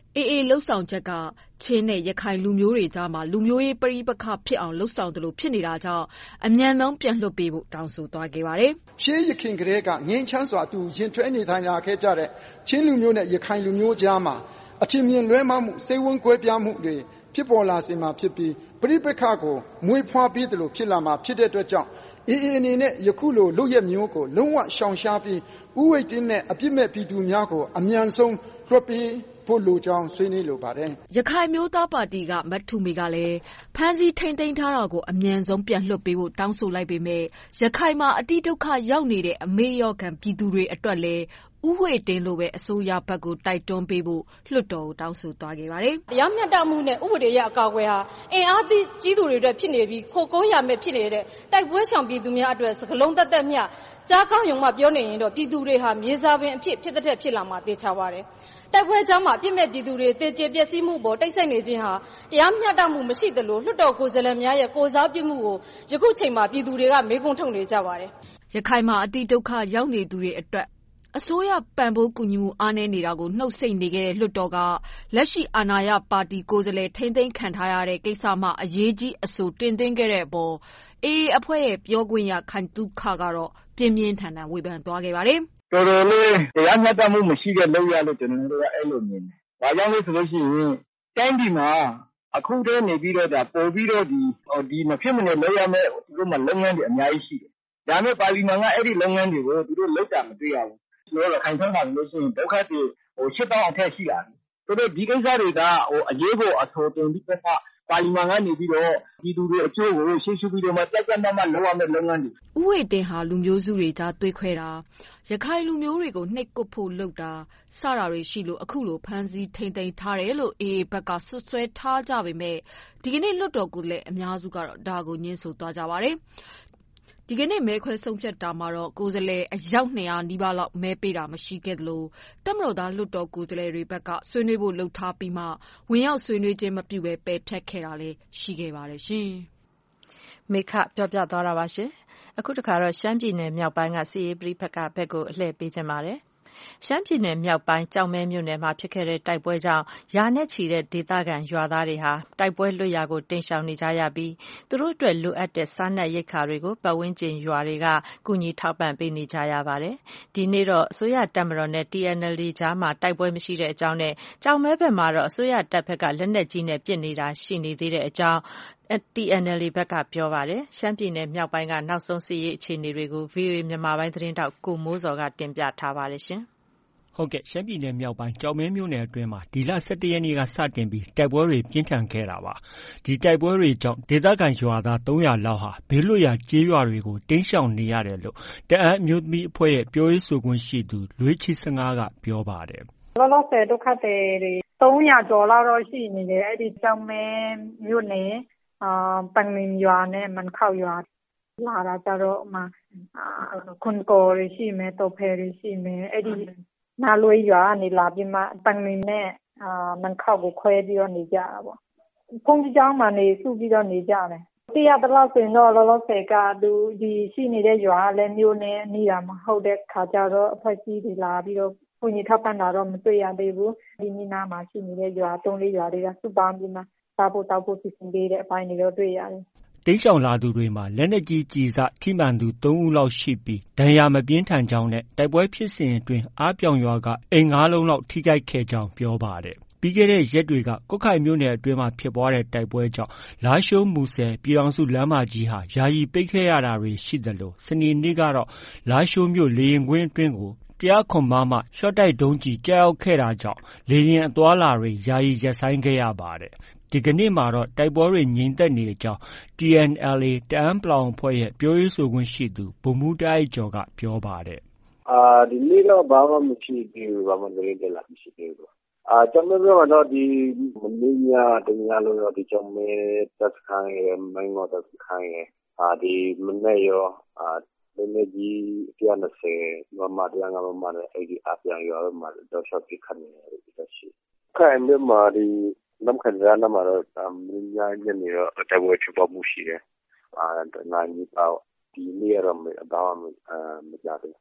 H: အေအေလှုပ်ဆောင်ချက်ကချင်းနဲ့ရခိုင်လူမျိုးတွေကြားမှာလူမျိုးရေးပဋိပက္ခဖြစ်အောင်လှုပ်ဆောင်သလိုဖြစ်နေတာကြောင့်အမြန်ဆုံးပြန်လွှတ်ပေးဖို့တောင်းဆိုသွားခဲ့ပါတယ်
I: ။ရှေးရခင်ကလေးကငင်းချမ်းစွာတူရင်ထွဲနေထိုင်လာခဲ့ကြတဲ့ချင်းလူမျိုးနဲ့ရခိုင်လူမျိုးကြားမှာအထင်မြင်လွဲမှားမှုစိတ်ဝန်းကွဲပြားမှုတွေဖြစ်ပေါ်လာစေမှာဖြစ်ပြီးပဋိပက္ခကိုမွေးဖွားပြီးသလိုဖြစ်လာမှာဖြစ်တဲ့အတွက်ကြောင့်အေအေအနေနဲ့ယခုလိုလုပ်ရမျိုးကိုလုံးဝရှောင်ရှားပြီးဥဝိတ်တင်းနဲ့အပြစ်မဲ့ပြည်သူများကိုအမြန်ဆုံးလွှတ်ပေးဖို့လိုကြောင်းဆွေးနွေးလိုပါတယ်
H: ။ရခိုင်မျိုးသားပါတီကမတ်ထူမီကလည်းဖမ်းဆီးထိန်းသိမ်းထားတာကိုအမြန်ဆုံးပြန်လွှတ်ပေးဖို့တောင်းဆိုလိုက်ပေမဲ့ရခိုင်မှာအတိဒုက္ခရောက်နေတဲ့အမေရောခံပြည်သူတွေအတွက်လည်းဥဝေတင်လိုပဲအစိုးရဘက်ကိုတိုက်တွန်းပေးဖို့လွှတ်တော်ကိုတောင်းဆိုသွားခဲ့ပါတယ်
D: ။တရားမျှတမှုနဲ့ဥပဒေရအကာအကွယ်ဟာအင်အားကြီးသူတွေအတွက်ဖြစ်နေပြီးခိုကိုးရမဲ့ဖြစ်နေတဲ့တိုက်ပွဲရှောင်ပြည်သူများအတွက်စကလုံးတက်တက်မျှကြားကောင်းရုံမှပြောနေရင်တော့ပြည်သူတွေဟာမြေစာပင်အဖြစ်ဖြစ်တဲ့ဖြစ်လာမှာသိချပါတယ်။တိုက်ပွဲကြောင့်မှအပြစ်မဲ့ပြည်သူတွေတေကျေပျက်စီးမှုပေါ်တိတ်ဆိတ်နေခြင်းဟာတရားမျှတမှုမရှိသလိုလွှတ်တော်ကိုယ်စားလှယ်များရဲ့ကိုစားပြုမှုကိုယခုချိန်မှာပြည်သူတွေကမေးခွန်းထုတ်နေကြပါတယ်
H: ။ရခိုင်မှာအတိဒုက္ခရောက်နေသူတွေအတွက်အစိုးရပံ့ပိုးကူညီမှုအားနည်းနေတာကိုနှုတ်ဆက်နေခဲ့တဲ့လွှတ်တော်ကလက်ရှိအာဏာရပါတီကိုယ်စားလှယ်ထိန်းသိမ်းခံထားရတဲ့ကိစ္စမှာအရေးကြီးအဆိုတင်သွင်းခဲ့တဲ့အပေါ်အေအေအဖွဲ့ရဲ့ပြောခွင့်ရခိုင်သုခကတော့ပြင်းပြင်းထန်ထန်ဝေဖန်သွားခဲ့ပါတယ်
J: ။တော်တော်လေးတရားမျှတမှုမရှိတဲ့လုပ်ရလို့ကျွန်တော်တို့ကအဲ့လိုမြင်တယ်။ဘာကြောင့်လဲဆိုလို့ရှိရင်တိုင်းပြည်မှာအခုတည်းနေပြီးတော့ဒါပို့ပြီးတော့ဒီဒီမဖြစ်မနေလုပ်ရမယ့်သူတို့မှလုပ်ငန်းတွေအများကြီးရှိတယ်။ဒါနဲ့ပါလီမန်ကအဲ့ဒီလုပ်ငန်းတွေကိုသူတို့လုပ်တာမတွေ့ရဘူး။ကျွန်တော်ခိုင်ထမ်းပါလို့ရှိရင်ဒုက္ခတွေဟိုရှစ်တောင်းအထက်ရှိတာ။ဆိုတော့ဒီကိစ္စတွေကဟိုအရေးကိုအဆိုတင်ပြီးတော့ပါလီမန်ကနေပြီးတော့ပြည်သူတွေအကျိုးကိုရှေ့ရှုပြီးတော့မှတက်တက်မမလုပ်ရမယ့်လုပ်ငန်းတွေ
H: ဥဝေတင်ဟာလူမျိုးစုတွေကြားတွေးခွဲတာရခိုင်လူမျိုးတွေကိုနှိပ်ကွပ်ဖို့လုပ်တာစတာတွေရှိလို့အခုလိုဖမ်းဆီးထိန်သိမ်းထားတယ်လို့အေအေဘက်ကဆွဆွဲထားကြပေမဲ့ဒီကနေ့လွတ်တော်ကိုလည်းအများစုကတော့ဒါကိုညှင်းဆိုသွားကြပါတယ်ဒီကနေ့မဲခွဲဆုံးဖြတ်တာမှာတော့ကိုယ်စားလှယ်အယောက်နှစ်ရာနီးပါးလောက်မဲပေးတာမရှိခဲ့သလိုတပ်မတော်သားလွှတ်တော်ကိုယ်စားလှယ်တွေဘက်ကဆွေးနွေးဖို့လှုပ်ထားပြီးမှဝင်ရောက်ဆွေးနွေးခြင်းမပြုဘဲပယ်ဖျက်ခဲ့တာလည်းရှိခဲ့ပါတယ်ရှင်
B: ။မေခပြောပြသွားတာပါရှင်။အခုတခါတော့ရှမ်းပြည်နယ်မြောက်ပိုင်းကစီရေးပရိဖက်ကဘက်ကိုအလှည့်ပေးခြင်းပါတယ်။ရှမ်းပြည်နယ်မြောက်ပိုင်းကြောက်မဲမြို့နယ်မှာဖြစ်ခဲ့တဲ့တိုက်ပွဲကြောင့်ရာနဲ့ချီတဲ့ဒေသခံရွာသားတွေဟာတိုက်ပွဲလွတ်ရာကိုတိမ်းရှောင်နေကြရပြီးသူတို့အတွက်လိုအပ်တဲ့စားနပ်ရိက္ခာတွေကိုပတ်ဝန်းကျင်ရွာတွေကကူညီထောက်ပံ့ပေးနေကြရပါတယ်။ဒီနေ့တော့အစိုးရတပ်မတော်နဲ့ T N L A ကြားမှာတိုက်ပွဲမရှိတဲ့အကြောင်းနဲ့ကြောက်မဲဘက်မှာတော့အစိုးရတပ်ဘက်ကလက်နက်ကြီးနဲ့ပစ်နေတာရှိနေသေးတဲ့အကြောင်း T N L A ဘက်ကပြောပါတယ်။ရှမ်းပြည်နယ်မြောက်ပိုင်းကနောက်ဆုံးစစ်ရေးအခြေအနေတွေကို ဗွီအိုအေမြန်မာပိုင်းသတင်းထောက်ကိုမိုးစောကတင်ပြထားပါတယ်ရှင်။
K: ဟုတ်ကဲ့ရှမ်းပြည်နယ်မြောက်ပိုင်းကြောက်မဲမြို့နယ်အတွင်းမှာဒီလ၁၁ရက်နေ့ကစတင်ပြီးတိုက်ပွဲတွေပြင်းထန်ခဲ့တာပါဒီတိုက်ပွဲတွေကြောင့်ဒေသခံရွာသားသုံးရာလောက်ဟာဘေးလွတ်ရာကျေးရွာတွေကိုတိမ်းရှောင်နေရတယ်လို့တအန်းအမျိုးသမီးအဖွဲ့ရဲ့ပြောရေးဆိုခွင့်ရှိသူလွေးချီစငါးကပြောပါတယ်
L: လောလောဆယ်ဒုက္ခသည်တွေသုံးရာကျော်လောက်တော့ရှိနေတယ်အဲ့ဒီကြောက်မဲမြို့နယ်အာပန်လင်ရွာနဲ့မန်ခောက်ရွာလာတာကြတော့မှခွန်ကိုရရှိမယ်တော့ဖယ်ရရှိမယ်အဲ့ဒီနာလွေးရွာနေလာပြီးမှပန်လင်နဲ့အာမန်ခောက်ကိုခွဲပြီးတော့နေကြတာပေါ့ဘုန်းကြီးကျောင်းမှာနေစုပြီးတော့နေကြတယ်သိရတဲ့လောက်ဆိုရင်တော့လောလောဆယ်ကသူဒီရှိနေတဲ့ရွာလည်းမျိုးနဲ့နေရမဟုတ်တဲ့ခါကျတော့အဖွဲ့အစည်းတွေလာပြီးတော့ဘုန်းကြီးထောက်ပံ့တာတော့မတွေ့ရသေးဘူးဒီနေ့နားမှာရှိနေတဲ့ရွာသုံးလေးရွာတွေကစုပေါင်းပြီးမှစားဖို့တောက်ဖို့စီစဉ်ပေးတဲ့အပိုင်းတွေတော့တွေ့ရတယ်
K: တိမ်းရှောင်လာသူတွေမှာလက်နက်ကြီးကျည်စထိမှန်သူသုံးဦးလောက်ရှိပြီးဒဏ်ရာမပြင်းထန်ကြောင်းနဲ့တိုက်ပွဲဖြစ်စဉ်အတွင်းအားပြောင်ရွာကအိမ်ငါးလုံးလောက်ထိခိုက်ခဲ့ကြောင်းပြောပါတယ်။ပြီးခဲ့တဲ့ရက်တွေကကွတ်ခိုင်မြို့နယ်အတွင်းမှာဖြစ်ပွားတဲ့တိုက်ပွဲကြောင့်လားရှိုးမူဆယ်ပြည်အောင်စုလမ်းမကြီးဟာယာယီပိတ်ခဲ့ရတာတွေရှိတယ်လို့စနေနေ့ကတော့လားရှိုးမြို့လေရင်ကွင်းအတွင်းကိုတရားခွန်မမရှော့တိုက်ဒုံးကြီးကြောက်ရောက်ခဲ့တာကြောင့်လေရင်အသွားလာတွေယာယီရပ်ဆိုင်းခဲ့ရပါတယ်။ဒီကနေ့မှာတော့တိုက်ပွဲတွေငြိမ်သက်နေကြောင်း T N L A တအန်းပလောင်အဖွဲ့ရဲ့ပြောရေးဆိုခွင့်ရှိသူဗိုလ်မှူးတားအိုက်ကျော်ကပြောပါတယ်
M: ။အာဒီနေ့တော့ဘာမှမရှိသေးဘူးဘာမှသတင်းတက်လာမရှိသေးဘူး။အာကျွန်တော်တို့ကတော့ဒီမင်းညာတညာလို့တော့ဒီကြောင့်မဲတက်ခိုင်းရမင်းတော့တက်ခိုင်းရအာဒီမနေ့ရောအာဒီနေ့ကြီး一百二十မမတရားငါမမနဲ့အဲ့ဒီအပြန်ရောမှာတော့ short ပြခနေတယ်ဒီရှိ။ခိုင်မြို့မှာဒီနမ်ခန္ဓာနမှာတော့မင်းညာညနေတော့တပွဲချပေါ်မှုရှိတယ်အာနိုင်ကြီးပေါ့ဒီနေ့ရောမတော့မကြဘူး
K: တ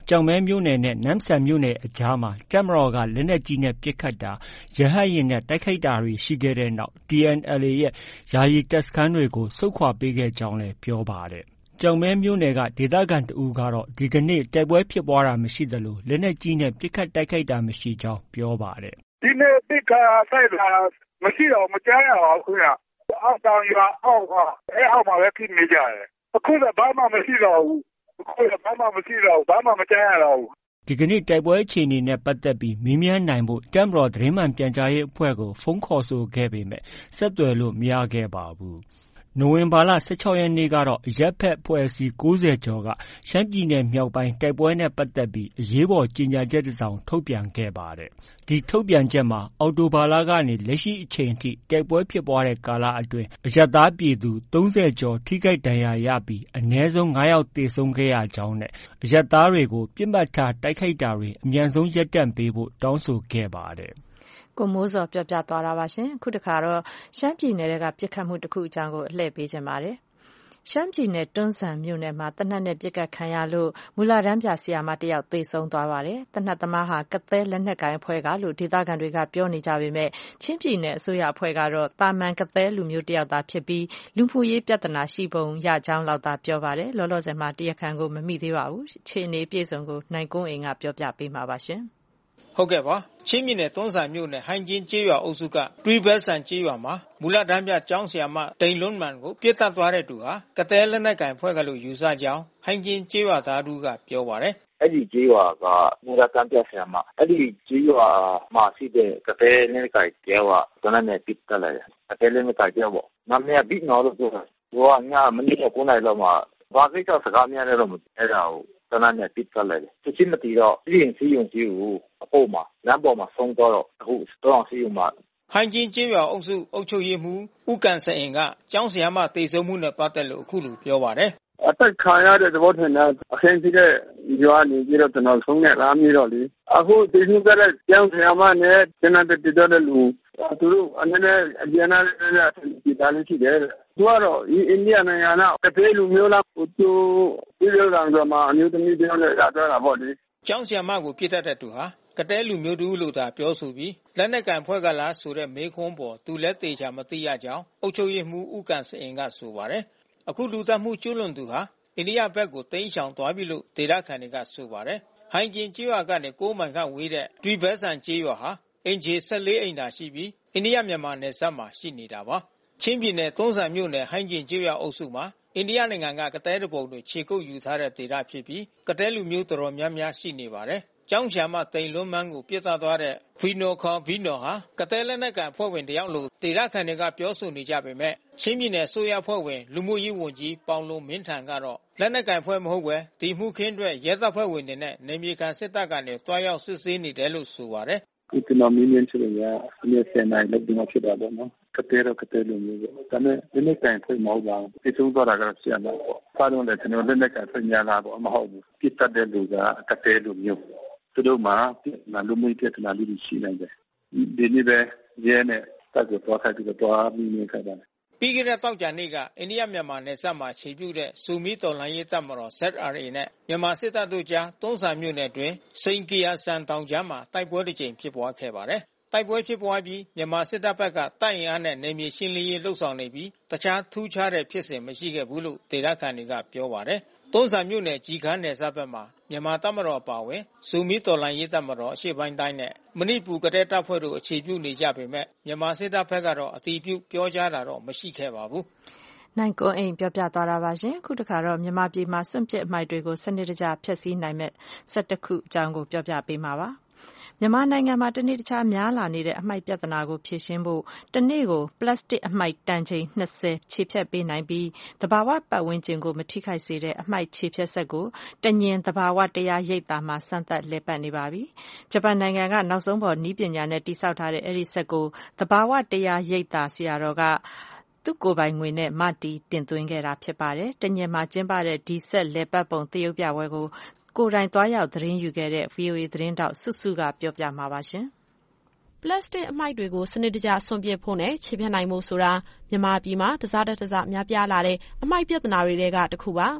K: ကြောင်မဲမြို့နယ်နဲ့နမ်ဆန်မြို့နယ်အကြားမှာတပ်မတော်ကလက်နက်ကြီးနဲ့ပစ်ခတ်တာရဟတ်ယာဉ်နဲ့တိုက်ခိုက်တာတွေရှိခဲ့တဲ့နောက် T N L A ရဲ့ယာယီတပ်စခန်းတွေကိုဆုတ်ခွာပေးခဲ့ကြောင်းလည်းပြောပါတယ်။ကြောင်မဲမြို့နယ်ကဒေသခံတဦးကတော့ဒီကနေ့တိုက်ပွဲဖြစ်ပွားတာမရှိသလိုလက်နက်ကြီးနဲ့ပစ်ခတ်တိုက်ခိုက်တာမရှိကြောင်းပြောပါတယ်
N: ။ဒီနေ့ပစ်ခတ်တိုက်တာမရှိတော့မကြားရပါဘူးခင်ဗျ။အောက်တောင်ရွာအောက်ကအဲအောက်မှာပဲဖြစ်နေကြတယ်။အခုလည်းဘာမှမရှိတော့ဘူး။အခုလည်းဘာမှမရှိတော့ဘူး။ဘာမှမကြားရတော့ဘူး
K: ။ဒီကနေ့တိုက်ပွဲအခြေအနေနဲ့ပတ်သက်ပြီးမေးမြန်းနိုင်ဖို့တပ်မတော်သတင်းမှန်ပြန်ကြားရေးအဖွဲ့ကိုဖုန်းခေါ်ဆိုခဲ့ပေမဲ့ဆက်သွယ်လို့မရခဲ့ပါဘူး။နိုဝင်ဘာလ၁၆ရက်နေ့ကတော့အရပ်ဘက်အဖွဲ့အစည်း၉၀ကျော်ကရှမ်းပြည်နယ်မြောက်ပိုင်းတိုက်ပွဲနဲ့ပတ်သက်ပြီးအရေးပေါ်ကြေညာချက်တစ်စောင်ထုတ်ပြန်ခဲ့ပါတယ်။ဒီထုတ်ပြန်ချက်မှာအောက်တိုဘာလကနေလက်ရှိအချိန်ထိတိုက်ပွဲဖြစ်ပွားတဲ့ကာလအတွင်းအရပ်သားပြည်သူ၃၀ကျော်ထိခိုက်ဒဏ်ရာရပြီးအနည်းဆုံး၅ယောက်သေဆုံးခဲ့ရကြောင်းနဲ့အရပ်သားတွေကိုပြစ်မှတ်ထားတိုက်ခိုက်တာတွေအမြန်ဆုံးရပ်တန့်ပေးဖို့တောင်းဆိုခဲ့ပါတယ်။
B: ကိုမိုးစောပြောပြသွားတာပါရှင်။အခုတခါတော့ရှမ်းပြည်နယ်ကပြစ်ခတ်မှုတစ်ခုအကြောင်းကိုအလှည့်ပေးခြင်းပါတယ်။ရှမ်းပြည်နယ်တွန်းဇံမြို့နယ်မှာတနတ်နဲ့ပြစ်ခတ်ခံရလို့မူလတန်းပြဆရာမတစ်ယောက်သေဆုံးသွားပါတယ်။တနတ်သမားဟာကသဲလက်နက်ကိုင်အဖွဲ့ကလို့ဒေသခံတွေကပြောနေကြပေမဲ့ချင်းပြည်နယ်အစိုးရအဖွဲ့ကတော့တာမန်ကသဲလူမျိုးတစ်ယောက်သာဖြစ်ပြီးလူမှုရေးပြဿနာရှိပုံရကြောင်းလောက်သာပြောပါတယ်။လောလောဆယ်မှာတရားခံကိုမမိသေးပါဘူး။ခြေအနေပြေဆုံးကိုနိုင်ကုန်းအိမ်ကပြောပြပေးမှာပါရှင်။
O: ဟုတ်ကဲ့ပါချင်းပြည်နယ်တွန်းဇံမြို့နယ်ဟိုင်းကျင်းကျေးရွာအုပ်စုကတွီဘဲဆန်ကျေးရွာမှာမူလတန်းပြကျောင်းဆရာမတိန်လွန်းမန်ကိုပြစ်တက်သွားတဲ့သူဟာကသဲလက်နက်ကိုင်ဖွဲ့ကလို့ယူဆကြောင်းဟိုင်းကျင်းကျေးရွာသားတို့ကပြောပါတယ်
J: အဲ့ဒီကျေးရွာကမူလတန်းပြဆရာမအဲ့ဒီကျေးရွာမှာရှိတဲ့ကသဲလက်နက်ကိုင်ကျောင်းကတနက်နဲ့ပြစ်တက်လာတယ်ကသဲလက်နက်ကိုင်ကျောင်းပေါ့နာမည်ကဘိနော်လို့ပြောတာဟိုကညမနေ့က၉နာရီလောက်မှာဘာကိစ္စစကားများလဲတော့အဲ့ဒါကိုတနက်နဲ့ပြစ်တက်လာတယ်သူချင်းမတီတော့စီရင်စီရင်စီကိုအပေါ်မှာလမ်းပေါ်မှာဆုံးတော့အခုတော့စီရင်မှာ
O: ဟိုင်းကျင်းကျေးရွာအုပ်စုအုပ်ချုပ်ရေးမှူးဦးကန်စအင်ကကျောင်းဆရာမတေဆုံးမှုနဲ့ပတ်သက်လို့အခုလိုပြောပါတယ်
N: အတက်ခံရတဲ့သဘောထင်တာအခင်းကြီးတဲ့ရွာနေပြီးတော့ကျွန်တော်ဆုံးနေလားမီးတော့လေအခုတေဆုံးကြတဲ့ကျောင်းဆရာမနဲ့ကျန်တဲ့တည်တဲ့လူသူတို့အနေနဲ့အကျဉ်းသားတွေဒီသားလေးရှိတယ်သူကတော့အိန္ဒိယနိုင်ငံကကသေးလူမျိုးလားသူပြည်တော်ကမှအမျိုးသမီးတယောက်နဲ့ရတော့တာပေါ့လေ
O: ကျောင်းဆရာမကိုပြစ်တတ်တဲ့သူဟာကတဲလူမျိုးတူလို့သာပြောဆိုပြီးလက်နက်ကန်ဖွဲ့ကလားဆိုတဲ့မေးခွန်းပေါ်သူလည်းတေချာမသိရကြောင်းအုပ်ချုပ်ရေးမှူးဦးကန်စအင်ကဆိုပါတယ်အခုလူသတ်မှုကျွလွန်သူဟာအိန္ဒိယဘက်ကိုတိမ်းရှောင်သွားပြီလို့ဒေသခံတွေကဆိုပါတယ်ဟိုင်းကျင်းကျေးရွာကနေ၉မိုင်ခန့်ဝေးတဲ့တွီဘဲဆန်ကျေးရွာဟာအင်ဂျီ၁၄အိမ်သာရှိပြီးအိန္ဒိယမြန်မာနယ်စပ်မှာရှိနေတာပါချင်းပြည်နယ်တွန်းဇံမြို့နယ်ဟိုင်းကျင်းကျေးရွာအုပ်စုမှာအိန္ဒိယနိုင်ငံကကသဲတပုံတွေခြေကုပ်ယူထားတဲ့ဒေသဖြစ်ပြီးကသဲလူမျိုးတော်တော်များများရှိနေပါတယ်ကျောင်းဆရာမတိန်လွန်းမန်းကိုပြစ်သားသွားတဲ့ဗီနိုခေါ်ဗီနိုဟာကသဲလက်နက်ကန်ဖွဲ့ဝင်တယောက်လို့ဒေသခံတွေကပြောဆိုနေကြပေမဲ့ချင်းပြည်နယ်ဆိုရဖွဲ့ဝင်လူမှုရေးဝန်ကြီးပေါင်လုံးမင်းထန်ကတော့လက်နက်ကန်ဖွဲ့မဟုတ်ပဲဒီမှုခင်းအတွက်ရဲတပ်ဖွဲ့ဝင်တွေနဲ့နေမြေခံစစ်တပ်ကနေတွားရောက်စစ်ဆေးနေတယ်လို့ဆိုပါတယ်
N: ဒီကနေ့မင်းင်းချင်ရအမြဲစနိုင်လုပ်ဒီမှာဖြစ်တာပေါ့နော်ကတဲတော့ကတဲလို့မျိုးပေါ့ဒါနဲ့လက်နက်ကန်ဖွဲ့မဟုတ်ပါဘူးဒီဆုံးသွားတာကဆရာမပေါ့စားတော့လည်းကျွန်တော်လက်နက်ကန်ဖွဲ့ညာလာပေါ့မဟုတ်ဘူးပြစ်တတ်တဲ့လူကကတဲလို့မျိုးသူတို့မှာလူမှုပြဿနာလေးရှိနေတယ်ဒီနေ့ပဲရဲနဲ့တက်ကြတော့ခိုက်ပြီးတော့ပြီးနေကြတယ်
O: ပြီးခဲ့တဲ့တောက်ကြနေ့ကအိန္ဒိယမြန်မာနယ်စပ်မှာခြေပြုတ်တဲ့စူမီတော်လိုင်းရေးတပ်မတော် Z R A နဲ့မြန်မာစစ်တပ်တို့ကြားတွန်းဇံမြို့နယ်တွင်စိန်ကီယာစံတောင်ကြားမှာတိုက်ပွဲတစ်ကြိမ်ဖြစ်ပွားခဲ့ပါတယ်တိုက်ပွဲဖြစ်ပွားပြီးမြန်မာစစ်တပ်ဘက်ကတိုက်အင်အားနဲ့နေမြေရှင်းလင်းရေးလှုပ်ဆောင်နေပြီးတခြားထူးခြားတဲ့ဖြစ်စဉ်မရှိခဲ့ဘူးလို့ဒေသခံတွေကပြောပါတယ်တွန်းဇံမြို့နယ်ကြီးခန်းနယ်စပ်ဘက်မှာမြန်မာတပ်မတော်ပါဝင်စူမီတော်လိုင်းရေးတပ်မတော်အရှေ့ပိုင်းတိုင်းနဲ့မဏိပူကတဲ့တပ်ဖွဲ့တို့အခြေပြုနေကြပေမဲ့မြန်မာစစ်တပ်ဘက်ကတော့အတီးပြုပြောကြားတာတော့မရှိခဲ့ပါဘူး
B: နိုင်ကွန်အိမ်ပြောပြသွားတာပါရှင်အခုတခါတော့မြန်မာပြည်မှာစွန့်ပစ်အမှိုက်တွေကိုစနစ်တကျဖျက်ဆီးနိုင်မဲ့၁၁ခုအကြောင်းကိုပြောပြပေးမှာပါမြန်မာနိုင်ငံမှာတနေ့တခြားများလာနေတဲ့အမှိုက်ပြဿနာကိုဖြေရှင်းဖို့တနေ့ကိုပလတ်စတစ်အမှိုက်တန်ချိန်၂၀ခြေဖြတ်ပေးနိုင်ပြီးသဘာဝပတ်ဝန်းကျင်ကိုမထိခိုက်စေတဲ့အမှိုက်ခြေဖြတ်စက်ကိုတညင်သဘာဝတရားရိပ်သာမှာစမ်းသပ်လည်ပတ်နေပါပြီ။ဂျပန်နိုင်ငံကနောက်ဆုံးပေါ်နည်းပညာနဲ့တိစောက်ထားတဲ့အဲဒီစက်ကိုသဘာဝတရားရိပ်သာဆရာတော်ကသူ့ကိုယ်ပိုင်ငွေနဲ့မတီတင်သွင်းခဲ့တာဖြစ်ပါတယ်။တညင်မှာကျင်းပတဲ့ဒီဆက်လည်ပတ်ပုံသရုပ်ပြပွဲကိုကိုယ်တိုင်သွားရောက်သတင်းယူခဲ့တဲ့ ဗွီအိုအေ သတင်းတောက်စုစုကပြောပြမှာပါရှင်
P: ။ပလတ်စတစ်အမှိုက်တွေကိုစနစ်တကျစွန့်ပစ်ဖို့နဲ့ခြေဖြတ်နိုင်ဖို့ဆိုတာမြန်မာပြည်မှာတစားတတစများပြားလာတဲ့အမှိုက်ပြဿနာတွေထဲကတစ်ခုပါ။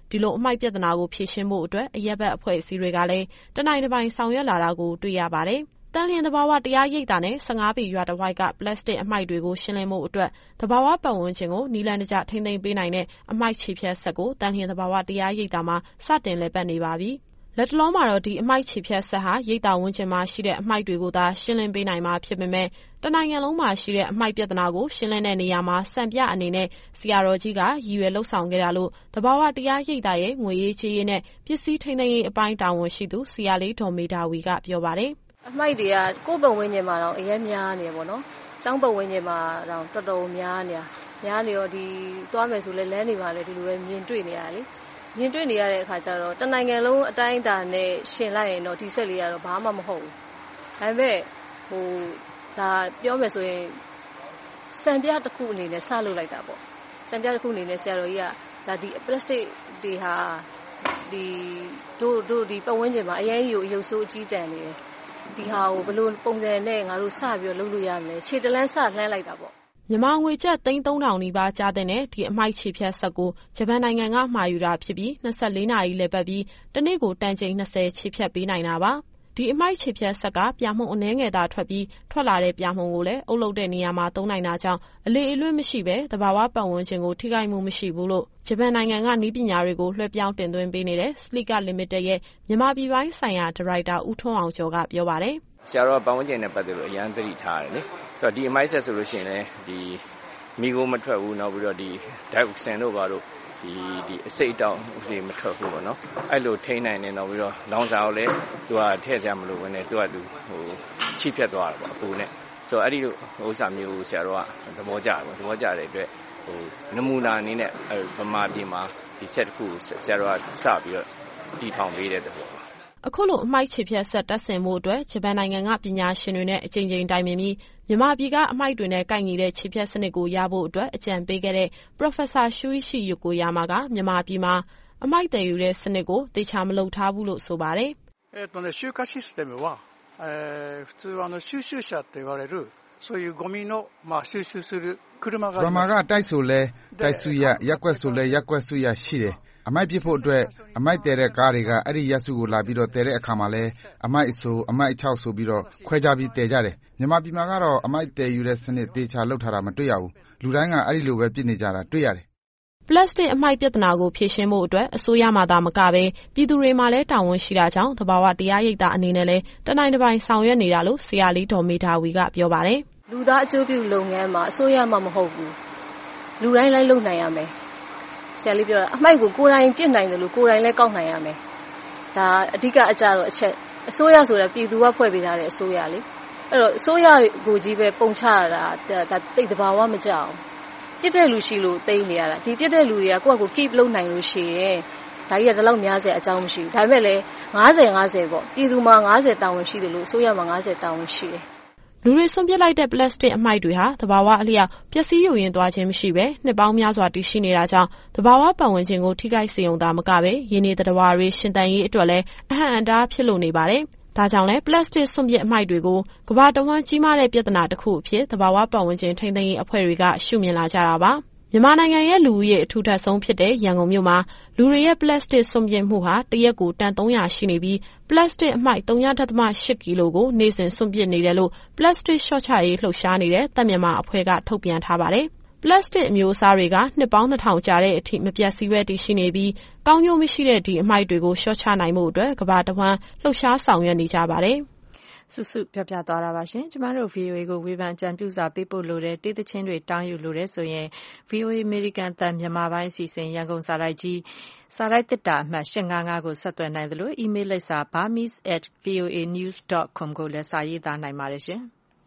P: ဒီလိုအမိုက်ပြဿနာကိုဖြေရှင်းဖို့အတွက်အရက်ဘက်အဖွဲ့အစည်းတွေကလည်းတနိုင်တစ်ပိုင်ဆောင်ရွက်လာတာကိုတွေ့ရပါတယ်။တန်လျင်သဘာဝတရားရိပ်သာနဲ့၁၅ပေရွာတစ်ဝိုက်ကပလတ်စတစ်အမိုက်တွေကိုရှင်းလင်းဖို့အတွက်သဘာဝပတ်ဝန်းကျင်ကိုနီလန်တကျထိန်းသိမ်းပေးနိုင်တဲ့အမိုက်ခြေဖြတ်စက်ကိုတန်လျင်သဘာဝတရားရိပ်သာမှာစတင်လည်ပတ်နေပါပြီ။လက်တလုံးမှာတော့ဒီအမိုက်ခြေဖြတ်ဆက်ဟာရိပ်သာဝန်းကျင်မှာရှိတဲ့အမိုက်တွေကိုသာရှင်းလင်းပေးနိုင်မှာဖြစ်ပေမဲ့တနိုင်ငံလုံးမှာရှိတဲ့အမိုက်ပြဿနာကိုရှင်းလင်းတဲ့နေရာမှာစံပြအနေနဲ့ဆရာတော်ကြီးကရည်ရွယ်လှုပ်ဆောင်ခဲ့တာလို့သဘာဝတရားရိပ်သာရဲ့ငွေရေးကြေးရေးနဲ့ပစ္စည်းထိန်းသိမ်းရေးအပိုင်းတာဝန်ရှိသူဆရာလေးဒေါ်မေတာဝီကပြောပါတယ်
D: ။အမိုက်တွေကကိုယ့်ဘဝဝန်းကျင်မှာတော့အရင်များနေပေါ့နော်။ကျောင်းဘဝဝန်းကျင်မှာတော့တော်တော်များနေတာ။များနေတော့ဒီသွားမယ်ဆိုလဲလမ်းတွေမှာလည်းဒီလိုပဲမြင်တွေ့နေရတယ်လေ။မြင်တွေ့နေရတဲ့အခါကျတော့တနိုင်ငံလုံးအတိုင်းအတာနဲ့ရှင်လိုက်ရင်တော့ဒီဆက်လေးကတော့ဘာမှမဟုတ်ဘူး။ဒါပေမဲ့ဟိုဒါပြောမယ်ဆိုရင်စံပြတစ်ခုအနေနဲ့စလုပ်လိုက်တာပေါ့စံပြတစ်ခုအနေနဲ့ဆရာတော်ကြီးကဒါဒီပလတ်စတစ်တွေဟာဒီတို့တို့ဒီပတ်ဝန်းကျင်မှာအရင်ယူအယုတ်ဆိုးအကြီးတန်းနေတယ်ဒီဟာကိုဘယ်လိုပုံစံနဲ့ငါတို့စပြီးလုပ်လို့ရမလဲခြေတလန်းစလှမ်းလိုက်တာပေါ့
P: မြန်မာငွေကျပ်သိန်းသုံးထောင်နီးပါးကျတဲ့နဲ့ဒီအမိုက်ခြေဖြတ်ဆက်ကိုဂျပန်နိုင်ငံကမှာယူတာဖြစ်ပြီး၂၄နာရီလည်ပတ်ပြီးတစ်နေ့ကိုတန်ချိန်၂၀ခြေဖြတ်ပေးနိုင်တာပါဒီအမိုက်ခြေဖြတ်ဆက်ကပြာမှုန့်အနှဲငယ်သာထွက်ပြီးထွက်လာတဲ့ပြာမှုန့်ကိုလည်းအုပ်လုပ်တဲ့နေရာမှာသုံးနိုင်တာကြောင့်အလေအလွင့်မရှိဘဲသဘာဝပတ်ဝန်းကျင်ကိုထိခိုက်မှုမရှိဘူးလို့ဂျပန်နိုင်ငံကနည်းပညာတွေကိုလွှဲပြောင်းတင်သွင်းပေးနေတဲ့ Slika Limited ရဲ့မြန်မာပြည်ပိုင်းဆိုင်ရာဒါရိုက်တာဦးထွန်းအောင်ကျော်ကပြောပါတယ်
Q: ဆရာတော်ပတ်ဝန်းကျင်နဲ့ပတ်သက်လို့အရန်သတိထားရတယ်လေဆိုတော့ဒီအမိုက်ဆက်ဆိုလို့ရှိရင်လည်းဒီမိကိုမထွက်ဘူးနောက်ပြီးတော့ဒီဒိုက်အောက်ဆင်တို့ဘာလို့ဒီဒီအစိတ်တောင်ဒီမထွက်ဘူးပေါ့နော်အဲ့လိုထိန်းနိုင်နေတော့ပြီးတော့လောင်စာကိုလည်းသူကထည့်ကြမလို့ဝင်နေသူကသူဟိုချိဖြတ်သွားတာပေါ့အပူနဲ့ဆိုတော့အဲ့ဒီလိုဥစ္စာမျိုးဆရာတော်ကသဘောကျတယ်ပေါ့သဘောကျတဲ့အတွက်ဟိုနမူနာအနေနဲ့ဗမာပြည်မှာဒီဆက်တစ်ခုဆရာတော်ကစပြီးတော့တည်ထောင်ပေးတဲ့သဘောပါ
P: အခုလိုအမိုက်ခြေဖြတ်ဆက်တက်ဆင်မှုအတွက်ဂျပန်နိုင်ငံကပညာရှင်တွေနဲ့အကြိမ်ကြိမ်တိုင်ပင်ပြီးမြန်မာပြည်ကအမိုက်တွေနဲ့ကိုက်ညီတဲ့ခြေဖြတ်စနစ်ကိုရဖို့အတွက်အကြံပေးခဲ့တဲ့ Professor Shuichi Yokoyama ကမြန်မာပြည်မှာအမိုက်တည်ယူတဲ့စနစ်ကိုသေချာမလုပ်ထားဘူးလို့ဆိုပါတယ်
R: えっとね集荷システムは、えー、普通はあの収集車って言われるそういうゴミのまあ収集する車があります。
S: ဗမာကတိုက်ဆိုလဲတိုက်စုရရက်ကွက်ဆိုလဲရက်ကွက်စုရရှိတယ်အမိုက်ပြစ်ဖို့အတွက်အမိုက်တဲတဲ့ကားတွေကအဲ့ဒီရက်စုကိုလာပြီးတော့တဲတဲ့အခါမှာလဲအမိုက်အဆိုအမိုက်အချောက်ဆိုပြီးတော့ခွဲခြားပြီးတဲကြတယ်မြန်မာပြည်မှာကတော့အမိုက်တဲယူတဲ့စနစ်တေချာလောက်ထားတာမတွေ့ရဘူးလူတိုင်းကအဲ့ဒီလိုပဲပြစ်နေကြတာတွေ့ရတယ်
P: ပလတ်စတစ်အမိုက်ပြဿနာကိုဖြေရှင်းဖို့အတွက်အစိုးရမှသာမကပဲပြည်သူတွေမှလည်းတာဝန်ရှိတာကြောင့်သဘာဝတရားရိပ်သာအနေနဲ့လည်းတနိုင်တစ်ပိုင်ဆောင်ရွက်နေတာလို့ဆရာလေးဒေါ်မေတာဝီကပြောပါတယ်
D: လူသားအကျိုးပြုလုပ်ငန်းမှာအစိုးရမှမဟုတ်ဘူးလူတိုင်းလိုက်လုပ်နိုင်ရမယ်ဆရာလေးပြောတာအမိုက်ကိုကိုယ်တိုင်ပြစ်နိုင်တယ်လို့ကိုယ်တိုင်လည်းကောက်နိုင်ရမယ်ဒါအဓိကအကြတော့အချက်အစိုးရဆိုတာပြည်သူကဖွဲ့ပေးထားတဲ့အစိုးရလေအဲ့တော့အစိုးရကိုကြီးပဲပုံချရတာဒါတိတ်တဘာဝမကြောက်ပြစ်တဲ့လူရှိလို့တိတ်နေရတာဒီပြစ်တဲ့လူတွေကကိုယ့်အကို keep လုပ်နိုင်လို့ရှိရင်ဒါကြီးကဒီလောက်များစေအကြောင်းမရှိဘူးဒါပေမဲ့လည်း၅၀ ၅၀ပေါ့ပြည်သူမှာ၅၀တာဝန်ရှိတယ်လို့အစိုးရမှာ၅၀တာဝန်ရှိတယ်
P: လူတွေဆွန့်ပစ်လိုက်တဲ့ပလတ်စတစ်အမိုက်တွေဟာသဘာဝအလျောက်ပျက်စီးယိုယွင်းသွားခြင်းမရှိဘဲနှစ်ပေါင်းများစွာတည်ရှိနေတာကြောင့်သဘာဝပတ်ဝန်းကျင်ကိုထိခိုက်စေုံသာမကပဲရင်းနှီးသတ္တဝါတွေရှင်သန်ရေးအတွက်လည်းအဟန့်အတားဖြစ်လို့နေပါတယ်။ဒါကြောင့်လည်းပလတ်စတစ်ဆွန့်ပစ်အမိုက်တွေကိုကမ္ဘာတဝန်းကြီးမားတဲ့ပြဿနာတစ်ခုအဖြစ်သဘာဝပတ်ဝန်းကျင်ထိန်းသိမ်းရေးအဖွဲ့တွေကရှုမြင်လာကြတာပါ။မြန်မာနိုင်ငံရဲ့လူဦးရေအထူထပ်ဆုံးဖြစ်တဲ့ရန်ကုန်မြို့မှာလူတွေရဲ့ပလတ်စတစ်ဆွန့်ပစ်မှုဟာတရက်ကိုတန်သုံးရာရှိနေပြီးပလတ်စတစ်အမိုက်၃.၈ကီလိုကိုနေ့စဉ်ဆွန့်ပစ်နေတယ်လို့ပလတ်စတစ်လျှော့ချရေးလှုပ်ရှားနေတဲ့တပ်မြန်မာအဖွဲ့ကထုတ်ပြန်ထားပါတယ်။ပလတ်စတစ်အမျိုးအစားတွေကနှစ်ပေါင်းနှစ်ထောင်ကြာတဲ့အထိမပြတ်စည်းပဲတည်ရှိနေပြီးကောင်းကျိုးမရှိတဲ့ဒီအမိုက်တွေကိုလျှော့ချနိုင်မှုအတွက်ကမ္ဘာတဝန်းလှုပ်ရှားဆောင်ရွက်နေကြပါတယ်။
B: စုစုပြောပြသွားတာပါရှင်ကျမတို့ ဗီအိုအေ ကိုဝေဖန်အကြံပြုစာပေးပို့လို့တဲ့တေးသချင်းတွေတောင်းယူလို့တဲ့ဆိုရင် ဗီအိုအေ American တန်မြန်မာပိုင်းအစီအစဉ်ရန်ကုန်စာရိုက်ကြီးစာရိုက်တစ်တာအမှတ်၈၅၅ကိုဆက်သွယ်နိုင်သလို email လိပ်စာ burmese at voanews dot com ကိုလည်းစာရေးသားနိုင်ပါတယ်ရှင်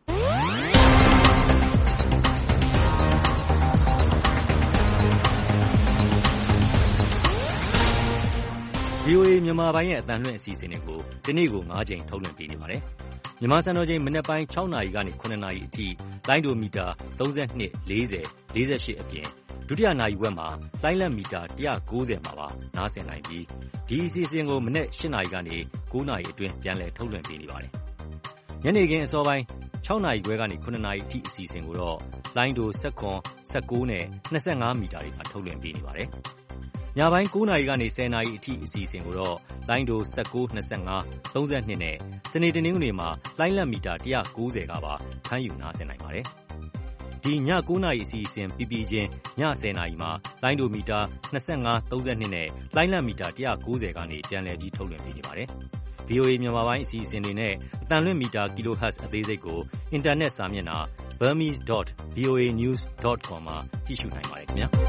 E: ဗီအိုအေမြန်မာပိုင်းရဲ့အသံလွှင့်အစီအစဉ်တွေကိုဒီနေ့ကို၅ကြိမ်ထုတ်လွှင့်ပေးနေပါတယ်။မြန်မာစံတော်ချိန်မနက်ပိုင်း၆နာရီကနေ၇နာရီအထိလိုင်းဒိုမီတာ၃၂ ၄၀ ၄၈အပြင်ဒုတိယနာရီဝက်မှာလိုင်းလက်မီတာ၁၉၀မှာပါနားဆင်နိုင်ပြီးဒီအစီအစဉ်ကိုမနက်၈နာရီကနေ၉နာရီအတွင်းပြန်လည်ထုတ်လွှင့်ပေးနေပါတယ်။ညနေခင်းအစောပိုင်း၆နာရီခွဲကနေ၇နာရီအထိအစီအစဉ်ကိုတော့လိုင်းဒို၁၇ ၁၉နဲ့၂၅မီတာတွေမှာထုတ်လွှင့်ပေးနေပါတယ်။ညပိုင်း၉နာရီကနေ၁၀နာရီအထိအစီအစဉ်ကိုတော့လိုင်းဒို၁၉ ၂၅ ၃၂နဲ့စနေတနင်္ဂနွေမှာလိုင်းလက်မီတာ၁၉၀ကပါဖမ်းယူနားဆင်နိုင်ပါတယ်။ဒီည၉နာရီအစီအစဉ်ပြီးပြီးချင်းည၁၀နာရီမှာလိုင်းဒိုမီတာ၂၅ ၃၂နဲ့လိုင်းလက်မီတာ၁၉၀ကနေပြန်လည်ပြီးထုတ်လွှင့်ပေးနေပါတယ်။ဗီအိုအေ မြန်မာပိုင်းအစီအစဉ်တွေနဲ့အသံလွှင့်မီတာ Kilohertz အသေးစိတ်ကိုအင်တာနက်စာမျက်နှာ burmese dot v o a news dot com မှာကြည့်ရှုနိုင်ပါတယ်ခင်ဗျာ။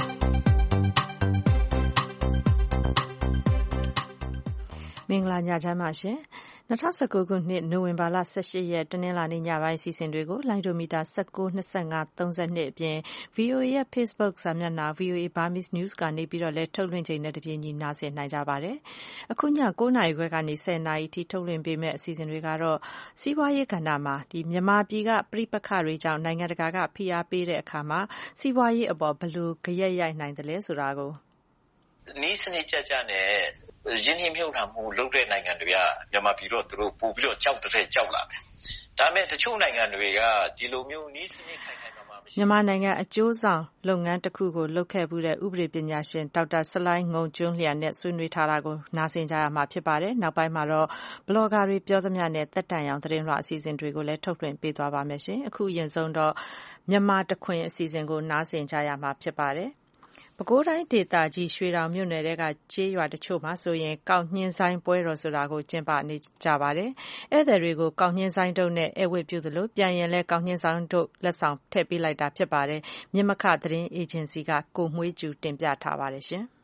B: မင်္ဂလာညချမ်းပါရှင်။၂၀၁၉ခုနှစ်နိုဝင်ဘာလ၁၈ရက်တနင်္လာနေ့ညပိုင်းအစီအစဉ်တွေကိုလိုင်းဒိုမီတာ၁၉ ၂၅ ၃၂အပြင် ဗီအိုအေရဲ့ Facebook စာမျက်နှာ ဗီအိုအေ Burmese News ကနေပြီးတော့လည်းထုတ်လွှင့်ချိန်နဲ့တပြေးညီနားဆင်နိုင်ကြပါတယ်။အခုည၉နာရီခွဲကနေ၁၀နာရီအထိထုတ်လွှင့်ပေးမယ့်အစီအစဉ်တွေကတော့စီးပွားရေးကဏ္ဍမှာဒီမြန်မာပြည်ကပြိပခတွေကြောင့်နိုင်ငံတကာကဖိအားပေးတဲ့အခါမှာစီးပွားရေးအပေါ်ဘယ်လိုဂယက်ရိုက်နိုင်တယ်လဲဆိုတာကို
T: နီးစနစ်ကြကြနဲ့ရင်းနှီးမြှုပ်နှံမှုလုပ်တဲ့နိုင်ငံတွေကမြန်မာပြည်တော့သူတို့ပို့ပြီးတော့ကြောက်တဲ့ကြောက်လာတယ်။ဒါပေမဲ့တချို့နိုင်ငံတွေကဒီလိုမျိုးနီးစနစ်ခိုင်ခိုင်မာမာမရှိ
B: မြန်မာနိုင်ငံအကျိုးဆောင်လုပ်ငန်းတစ်ခုကိုလုပ်ခဲ့မှုတဲ့ဥပဒေပညာရှင်ဒေါက်တာဆလိုင်းငုံကျွန်းလျံနဲ့ဆွေးနွေးထားတာကိုနားဆင်ကြရမှာဖြစ်ပါတယ်။နောက်ပိုင်းမှာတော့ဘလော့ဂါတွေပြောသမျှနဲ့တက်တန်ရောင်သတင်းလွှာအစီအစဉ်တွေကိုလည်းထုတ်လွှင့်ပေးသွားပါမယ်ရှင်။အခုအရင်ဆုံးတော့မြန်မာတခွင်အစီအစဉ်ကိုနားဆင်ကြရမှာဖြစ်ပါတယ်။ပဲခူးတိုင်းဒေသကြီးရွှေတောင်မြို့နယ်ကကျေးရွာတချို့မှာဆိုရင်ကောက်ညှင်းဆိုင်ပွဲတော်ဆိုတာကိုကျင်းပနေကြပါတယ်။ဧည့်သည်တွေကိုကောက်ညှင်းဆိုင်တုပ်နဲ့ဧည့်ဝတ်ပြုသလိုပြန်ရင်လည်းကောက်ညှင်းဆိုင်တုပ်လက်ဆောင်ထည့်ပေးလိုက်တာဖြစ်ပါတယ်။မြင်းမခသတင်းအေဂျင်စီကကိုမွှေးကျူတင်ပြထားပါတယ်ရှင်။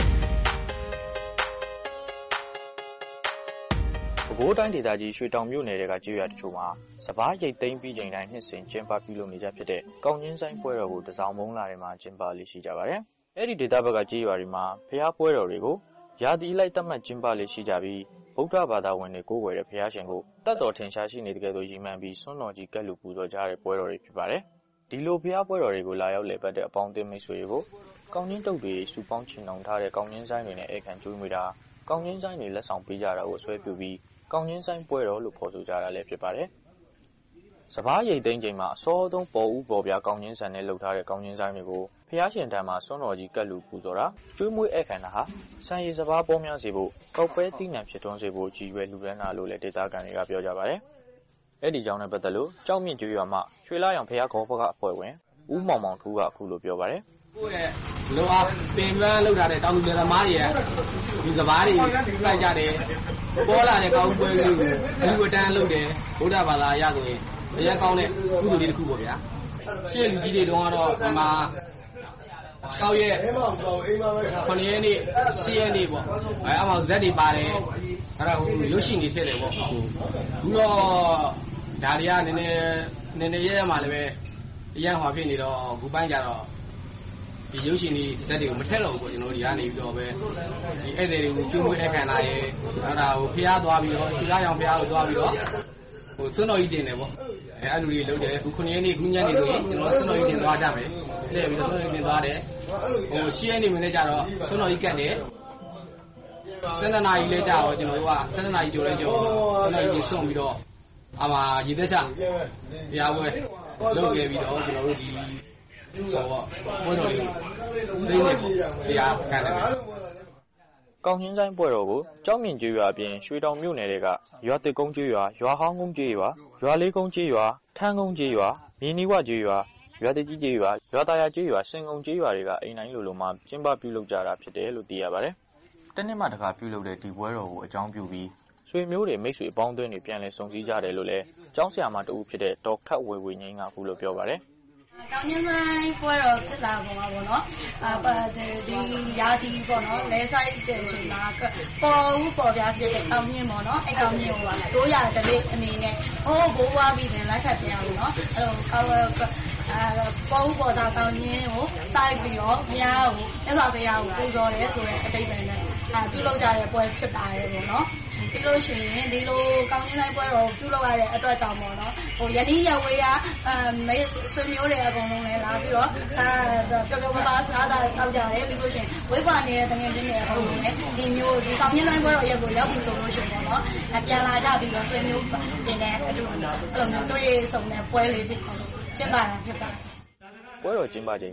U: ပဲခူးတိုင်းဒေသကြီးရွှေတောင်မြို့နယ်ကကျေးရွာတချို့မှာစပားရိတ်သိမ်းပြီးချိန်တိုင်းနှစ်စဉ်ကျင်းပပြုလုပ်နေကြဖြစ်တဲ့ကောက်ညှင်းဆိုင်ပွဲတော်ကိုတစောင်းမုံလာထဲမှာကျင်းပလေးရှိကြပါတယ်။အဲ့ဒီဒေသဘက်ကကြေးရွာတွေမှာဖျားပွဲတော်တွေကိုရာသီလိုက်သတ်မှတ်ကျင်းပလေးရှိကြပြီးဗုဒ္ဓဘာသာဝင်တွေကိုယ်ွယ်တဲ့ဖျားရှင်ကိုတတ်တော်ထင်ရှားရှိနေတဲ့ကဲ့သို့ရည်မှန်းပြီးဆွမ်းတော်ကြီးကက်လူပူဇော်ကြတဲ့ပွဲတော်တွေဖြစ်ပါတယ်။ဒီလိုဖျားပွဲတော်တွေကိုလာရောက်လည်ပတ်တဲ့အပေါင်းအသင်းမိတ်ဆွေတွေကိုကောင်းကျင်းတုပ်တွေစုပေါင်းချင်အောင်ထားတဲ့ကောင်းကျင်းဆိုင်တွေနဲ့ဧကန်ကျွေးမွေးတာကောင်းကျင်းဆိုင်တွေလက်ဆောင်ပေးကြတာကိုဆွဲပြုပြီးကောင်းကျင်းဆိုင်ပွဲတော်လို့ခေါ်ဆိုကြတာလည်းဖြစ်ပါတယ်။စပားရိတ်သိမ်းချိန်မှာအစောဆုံးပေါ်ဦးပေါ်ပြကောင်းကျင်းဆန်နဲ့လှုပ်ထားတဲ့ကောင်းကျင်းဆိုင်တွေကိုဖျားရှင်တန်းမှာဆွမ်းတော်ကြီးကက်လူပူဇော်တာကျွေးမွေးဧကန်တာဟာစံရည်စပားပေါများစေဖို့ကောက်ပဲတိနှံဖြစ်ထွန်းစေဖို့ကြည်ရွယ်လူရန်တာလို့လည်းဒေသခံတွေကပြောကြပါတယ်။အဲ့ဒီကြောင့်နဲ့ပတ်သက်လို့ကြောက်မြင့်ကျွေးရွာမှာရွှေလာရောင်ဖျားခေါ်ဘကအဖွဲ့ဝင်ဦးမောင်မောင်ထူးကအခုလိုပြောပါတယ်
V: ။ကိုယ့်ရဲ့လောအားပင်ပန်းလှုပ်ထားတဲ့တောင်သူလယ်သမားတွေရဲ့ဒီစပားတွေစိုက်ကြတယ်ပေါ်လာတဲ့ကောင်းပွဲလေးကိုအလူအတန်းလုပ်တယ်ဗုဒ္ဓဘာသာအရဆိုရင်အရင်ကောင်းတဲ့ကုသိုလ်လေးတစ်ခုပေါ့ဗျာရှေ့လူကြီးတွေတုန်းကတော့ဒီမှာ၆ရက်ခုနှစ်ရက်နေ့ရှစ်ရက်နေ့ပေါ့အဲအမှဇက်တွေပါတယ်အဲ့ဒါဟိုရုပ်ရှင်တွေထည့်တယ်ပေါ့ဘူးတော့ဒါတွေကနည်းနည်းနည်းနည်းရဲမှလည်းပဲအရင်ဟောဖြစ်နေတော့ခုပိုင်းကြတော့ဒီရုပ်ရှင်တွေဇက်တွေကိုမထည့်တော့ဘူးပေါ့ကျွန်တော်တို့ဒီကနေပြီးတော့ပဲဒီဧည့်သည်တွေကိုကျွေးမွေးအခမ်းအနားရဲ့အဲ့ဒါဟိုဖျားသွားပြီးတော့ခြေသားရောင်ဖျားကိုသွားပြီးတော့ဟိုစွန်းတော်ကြီးတင်တယ်ပေါ့အဲအဲ့လူတွေလုပ်တယ်ခုခုနှစ်ရက်နေ့ခုညနေဆိုရင်ကျွန်တော်စွန်းတော်ကြီးတင်သွားကြမယ်လှည့်ပြီးတော့စွန်းတော်ကြီးတင်သွားတယ်ဟိုရှစ်ရက်နေ့မနေ့ကျတော့စွန်းတော်ကြီးကတ်တယ်စနေနာရီလဲကြတော့ကျွန်တော်တို့ကစနေနာရီကြိုလဲကြိုစွန်းတော်ကြီးစွန့်ပြီးတော့အမှရေသက်ချဘုရားပွဲလုပ်ခဲ့ပြီးတော့ကျွန်တော်တို့ဒီဟိုပေါ့ဘုန်းတော်လေးသိနေပေါ့ဘုရားခံတယ်
U: ကောင်းချင်းဆိုင်ပွဲတော်ကိုကြောက်မြင့်ကျွေးရွာအပြင်ရွှေတောင်မြို့နယ်တွေကရွာတစ်ကုန်းကျွေးရွာရွာဟောင်းကုန်းကျွေးရွာရွာလေးကုန်းကျွေးရွာထန်းကုန်းကျွေးရွာမြေနီဝကျွေးရွာရွာတကြီးကျွေးရွာရွာသားရကျွေးရွာစင်ကုန်းကျွေးရွာတွေကအိမ်တိုင်းလိုလိုမှကျင်းပပြုလုပ်ကြတာဖြစ်တယ်လို့သိရပါတယ်။တနေ့မှတစ်ခါပြုလုပ်တဲ့ဒီပွဲတော်ကိုအကြောင်းပြုပြီးဆွေမျိုးတွေမိတ်ဆွေအပေါင်းအသင်းတွေပြန်လည်ဆုံစည်းကြတယ်လို့လည်းကျောင်းဆရာမတဦးဖြစ်တဲ့ဒေါက်ခတ်ဝေဝေငိမ့်ကအခုလိုပြောပါတယ်
W: ကောင်းကျင်းဆိုင်ပွဲတော်ဖြစ်လာပုံပါပေါ့နော်အာဒီရာသီပေါ့နော်လဲဆိုင်တဲ့အချိန်မှာပေါ်ဦးပေါ်ပြဖြစ်တဲ့ကောင်းကျင်းပေါ့နော်အဲ့ကောင်းကျင်းဟိုကတိုးရတဲ့လေးအနေနဲ့ဟိုးဘိုးဘွားပြီးပြန်လက်ချက်ပြန်အောင်နော်အဲ့လိုကောင်းအာပေါ်ဦးပေါ်သားကောင်းကျင်းကိုစိုက်ပြီးတော့ဘုရားကိုမြတ်စွာဘုရားကိုပူဇော်တယ်ဆိုတဲ့အတိတ်ပဲနဲ့အာပြုလုပ်ကြတဲ့ပွဲဖြစ်ပါတယ်ပေါ့နော်ပြီးလို့ရှိရင်ဒီလိုကောင်းကျင်းဆိုင်ပွဲတော်ပြုလုပ်ရတဲ့အတွက်ကြောင့်ပေါ့နော်ဟိုယနေ့ရဝေးကအဲဆွေမျိုးတွေအကုန်လုံးလည်းလာပြီးတော့စားပျော်ပျော်ပါပါစားတာတောက်ကြတယ်ပြီးလို့ရှိရင်ဝိကွာနေတဲ့တငယ်ချင်းတွေအကုန်လုံးလည်းဒီမျိုးဒီကောင်းကျင်းဆိုင်ပွဲတော်ရက်ကိုရောက်ပြီဆိုလို့ရှိရင်ပေါ့နော်ပြန်လာကြပြီးတော့ဆွေမျိုးတင်တဲ့အတူအဲ့လိုမျိုးတွေ့ဆုံတဲ့ပွဲလေးဖြစ်အောင်ကျင်းပတာဖြစ်ပါတယ်
U: ပွဲတော်ကျင်းပချိန်ဆို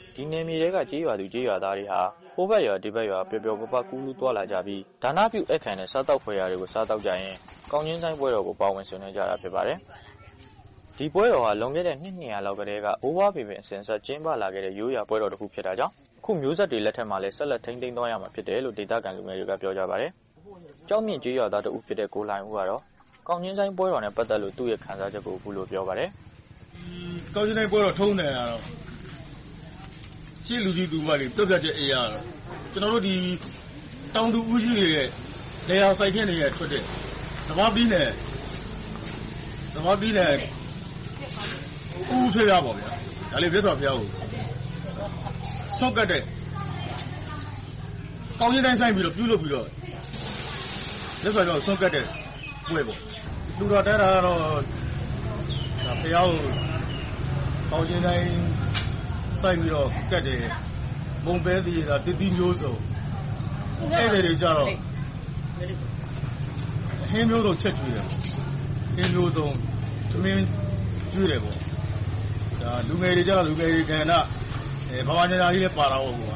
U: ဒီနယ်မြေတွေကကြေးရွာသူကြေးရွာသားတွေဟာဟိုဘက်ရွာဒီဘက်ရွာပျော်ပျော်ပါးပါးကူးလူးသွားလာကြပြီးဒါနပြုအခမ်းနဲ့စားတောက်ဖွယ်ရာတွေကိုစားတောက်ကြရင်ကောင်းချင်းဆိုင်ပွဲတော်ကိုပါဝင်ဆင်နွှဲကြတာဖြစ်ပါတယ်။ဒီပွဲတော်ဟာလွန်ခဲ့တဲ့နှစ်နှစ်ရာလောက်ကတည်းကအိုးဝါးပေပင်အစဉ်ဆက်ကျင်းပလာခဲ့တဲ့ရိုးရာပွဲတော်တစ်ခုဖြစ်တာကြောင့်အခုမျိုးဆက်တွေလက်ထက်မှာလည်းဆက်လက်ထိန်းသိမ်းသွားရမှာဖြစ်တယ်လို့ဒေသခံလူငယ်တွေကပြောကြပါတယ်။ကျောင်းမြင့်ကြေးရွာသားတဦးဖြစ်တဲ့ကိုလှိုင်ဦးကတော့ကောင်းချင်းဆိုင်ပွဲတော်နဲ့ပတ်သက်လို့သူ့ရဲ့ခံစားချက်ကိုအခုလိုပြောပါတယ်
A: ။ကောင်းချင်းဆိုင်ပွဲတော်ထုံးတယ်ကတော့ရှေ့လူကြီးသူမတွေပြတ်ပြတ်တဲ့အရာတော့ကျွန်တော်တို့ဒီတောင်သူဦးကြီးတွေရဲ့နေရာဆိုင်ခင်းတွေရဲ့ထွက်တဲ့သဘာဝပြီးနဲ့သဘာဝပြီးနဲ့ဦးဖေးရပါဗျာဒါလေးပြတ်သွားဖျားကိုဆောက်ကတဲ့ကောင်းချင်းတိုင်းဆိုင်ပြီးတော့ပြုလုပ်ပြီးတော့လက်စွာကြောင့်ဆောက်ကတဲ့ပွဲပေါ့လူတော်တဲတာကတော့ဒါဖျားကိုကောင်းချင်းတိုင်းဆိုင်ပြီးတော့ကတ်တယ်မုံပဲတည်တာတတိမျိုးစုံအဲ့ဒီတွေကြတော့ဟင်းမျိုးစုံချက်ကျွေးတယ်ဟင်းမျိုးစုံသမင်းကျွေးတယ်ပေါ့ဒါလူငယ်တွေကြတော့လူငယ်တွေကဏ္ဍအဲဘာဝညာကြီးလည်းပါတာဟုတ်ကွာ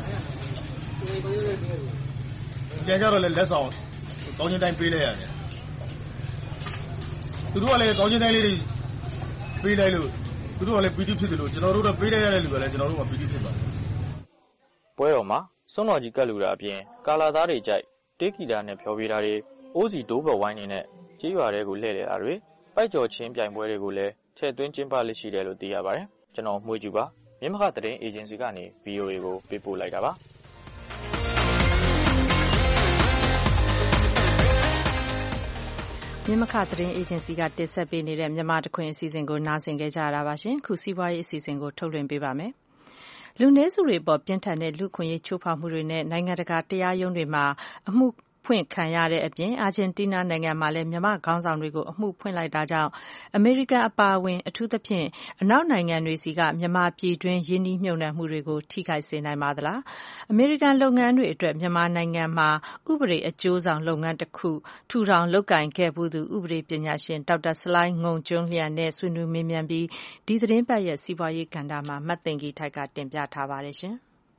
A: ပြန်ကြတော့လည်းလက်ဆောင်ကောင်းချင်းတိုင်းပေးလိုက်ရတယ်သူတို့ကလည်းကောင်းချင်းတိုင်းလေးတွေပေးလိုက်လို့သူတို့ကလည်းပီတိဖြစ်တယ်လို့ကျွန်တော်တို့တော့ပေးလိုက်ရတဲ့လူကလည်းကျွန်တော်တို့ကပီတိဖြစ်ပါတယ်
U: ပွဲတော်မှာစွန်းတော်ကြီးကတ်လူတာအပြင်ကာလာသားတွေကြိုက်တေးဂီတာနဲ့ဖျော်ဖြေတာတွေအိုးစီတိုးဘဝိုင်းနေနဲ့ကြေးရွာတွေကိုလှည့်လည်တာတွေပိုက်ကြော်ချင်းပြိုင်ပွဲတွေကိုလည်းထည့်သွင်းကျင်းပလိရှိတယ်လို့သိရပါတယ်ကျွန်တော်မှွေးကြည့်ပါမြင်းမခသတင်းအေဂျင်စီကနေ ဗီအိုအေ ကိုပေးပို့လိုက်တာပါ
B: မြင်းမခသတင်းအေဂျင်စီကတင်ဆက်ပေးနေတဲ့မြန်မာတခွင်အစီအစဉ်ကိုနားဆင်ကြကြရတာပါရှင်ခုစီးပွားရေးအစီအစဉ်ကိုထုတ်လွှင့်ပေးပါမယ်လူနည်းစုတွေပေါ်ပြင်းထန်တဲ့လူခွင့်ရေးချိုးဖောက်မှုတွေနဲ့နိုင်ငံတကာတရားရုံးတွေမှာအမှုဖွင့်ခံရတဲ့အပြင်အာဂျင်တီးနားနိုင်ငံမှာလည်းမြန်မာခေါင်းဆောင်တွေကိုအမှုဖွင့်လိုက်တာကြောင့်အမေရိကန်အပါအဝင်အထူးသဖြင့်အနောက်နိုင်ငံတွေစီကမြန်မာပြည်တွင်းယင်းနှိမ့်မြုပ်နှံမှုတွေကိုထိခိုက်စေနိုင်ပါသလားအမေရိကန်လုပ်ငန်းတွေအတွက်မြန်မာနိုင်ငံမှာဥပဒေအကျိုးဆောင်လုပ်ငန်းတစ်ခုထူထောင်လုပ်ကိုင်ခဲ့မှုသူဥပဒေပညာရှင်ဒေါက်တာဆလိုင်းငုံကျွန်းလျံနဲ့ဆွေးနွေးမေးမြန်းပြီးဒီသတင်းပတ်ရဲ့စီးပွားရေးကဏ္ဍမှာမတ်သိင်္ဂီထိုက်ကတင်ပြထားပါတယ်ရှင်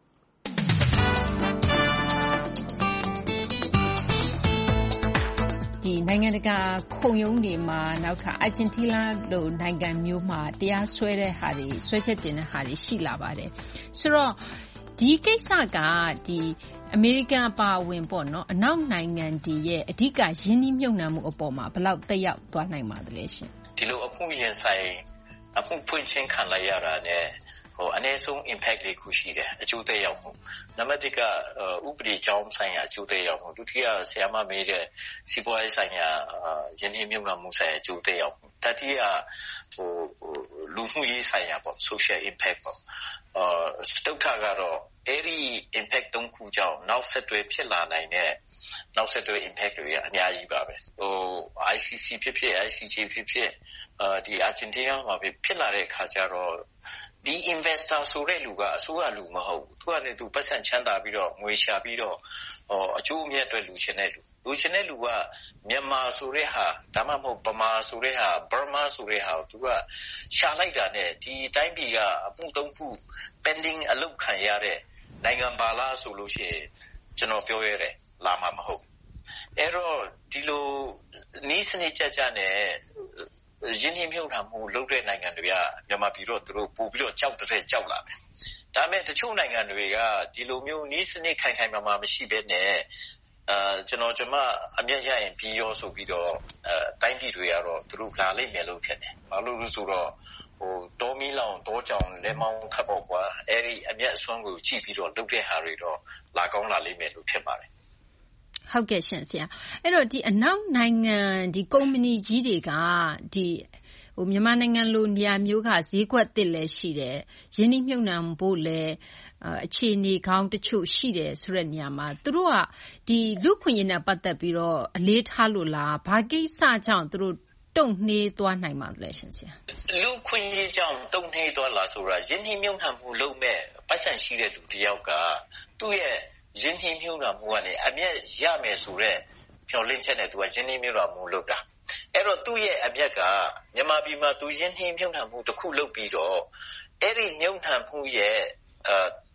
F: ဒီနိုင်ငံတကာခုံရုံးတွေမှာနောက်ခါအာဂျင်တီးနားလိုနိုင်ငံမျိုးမှာတရားစွဲတဲ့ဟာတွေဆွဲချက်တင်တဲ့ဟာတွေရှိလာပါတယ်ဆိုတော့ဒီကိစ္စကဒီအမေရိကန်အပါအဝင်ပေါ့နော်အနောက်နိုင်ငံတွေရဲ့အဓိကယင်းနှိမ့်မြုပ်နှံမှုအပေါ်မှာဘယ်လောက်သက်ရောက်သွားနိုင်ပါသလဲရှင်
T: ဒီလိုအမှုရင်ဆိုင်အမှုဖွင့်ချင်းခံလိုက်ရတာနဲ့ဟိုအနည်းဆုံး impact လေးခုရှိတယ်အကျိုးသက်ရောက်မှုနံပါတ်တစ်ကဥပဒေကြောင်းဆိုင်ရာအကျိုးသက်ရောက်မှုဒုတိယဆရာမမေးတဲ့စီးပွားရေးဆိုင်ရာယင်းနှိမ့်မြုပ်နှံမှုဆိုင်ရာအကျိုးသက်ရောက်မှုတတိယဟိုလူမှုရေးဆိုင်ရာပေါ့ social impact ပေါ့အာစတုထကတော့အဲ့ဒီ impact သုံးခုကြောင့်နောက်ဆက်တွဲဖြစ်လာနိုင်တဲ့နောက်ဆက်တွဲ impact တွေအများကြီးပါပဲဟို I C C ဖြစ်ဖြစ် I C J ဖြစ်ဖြစ်အာဒီ Argentina မှာဖြစ်လာတဲ့အခါကျတော့ဒီ investor ဆိုတဲ့လူကအစိုးရလူမဟုတ်ဘူးသူကလည်းသူပတ်စံချမ်းသာပြီးတော့ငွေရှာပြီးတော့ဟောအကျိုးအမြတ်အတွက်လူချင်တဲ့လူလူချင်တဲ့လူကမြန်မာဆိုတဲ့ဟာဒါမှမဟုတ်ဗမာဆိုတဲ့ဟာဘာမာဆိုတဲ့ဟာသူကရှာလိုက်တာနဲ့ဒီတိုင်းပြည်ကအမှုသုံးခု pending အလုပ်ခံရတဲ့နိုင်ငံပါလားဆိုလို့ရှိရင်ကျွန်တော်ပြောရတယ်လာမှာမဟုတ်အဲ့တော့ဒီလိုနီးစနစ်ကြကြနဲ့ရင်းနှီးမြှုပ်နှံမှုလုပ်တဲ့နိုင်ငံတွေကမြန်မာပြည်တော့သူတို့ပို့ပြီးတော့ကြောက်တဲ့ကြောက်လာတယ်။ဒါပေမဲ့တချို့နိုင်ငံတွေကဒီလိုမျိုးနီးစနစ်ခိုင်ခိုင်မာမာမရှိဘဲနဲ့အာကျွန်တော်ကျွန်မအမျက်ရရင်ပြီးရောဆိုပြီးတော့အဲတိုင်းပြည်တွေကတော့သူတို့လာလိမ့်မယ်လို့ထင်တယ်။ဘာလို့လဲဆိုတော့ဟိုတောမီလောင်တောကြောင်လက်မောင်းခတ်ပေါ့ကွာအဲ့ဒီအမျက်အစွမ်းကိုကြည့်ပြီးတော့လုပ်တဲ့ဟာတွေတော့လာကောင်းလာလိမ့်မယ်လို့ထင်ပါတယ်။
F: ဟုတ်ကဲ့ရှင်ဆရာအဲ့တော့ဒီအနောက်နိုင်ငံဒီကုမ္ပဏီကြီးတွေကဒီဟိုမြန်မာနိုင်ငံလိုနေရာမျိုးကဈေးကွက်တစ်လည်းရှိတယ်ရင်းနှီးမြှုပ်နှံဖို့လည်းအခြေအနေကောင်းတချို့ရှိတယ်ဆိုတဲ့နေရာမှာသူတို့ကဒီလူခွင့်ရနဲ့ပတ်သက်ပြီးတော့အလေးထားလို့လားဘာကိစ္စကြောင့်သူတို့တုံ့နှေးသွားနိုင်ပါလဲရှင်ဆရာ
T: လူခွင့်ရကြောင့်တုံ့နှေးသွားလားဆိုတာရင်းနှီးမြှုပ်နှံမှုလုပ်မဲ့ပတ်စံရှိတဲ့လူတယောက်ကသူ့ရဲ့ရင်းနှီးမြှုပ်နှံမှုကနေအမြတ်ရမယ်ဆိုတဲ့ဖြော်လင့်ချက်နဲ့သူကရင်းနှီးမြှုပ်နှံမှုလုပ်တာအဲ့တော့သူ့ရဲ့အမြတ်ကမြန်မာပြည်မှာသူရင်းနှီးမြှုပ်နှံမှုတစ်ခုလုပ်ပြီးတော့အဲ့ဒီမြှုပ်နှံမှုရဲ့အဲ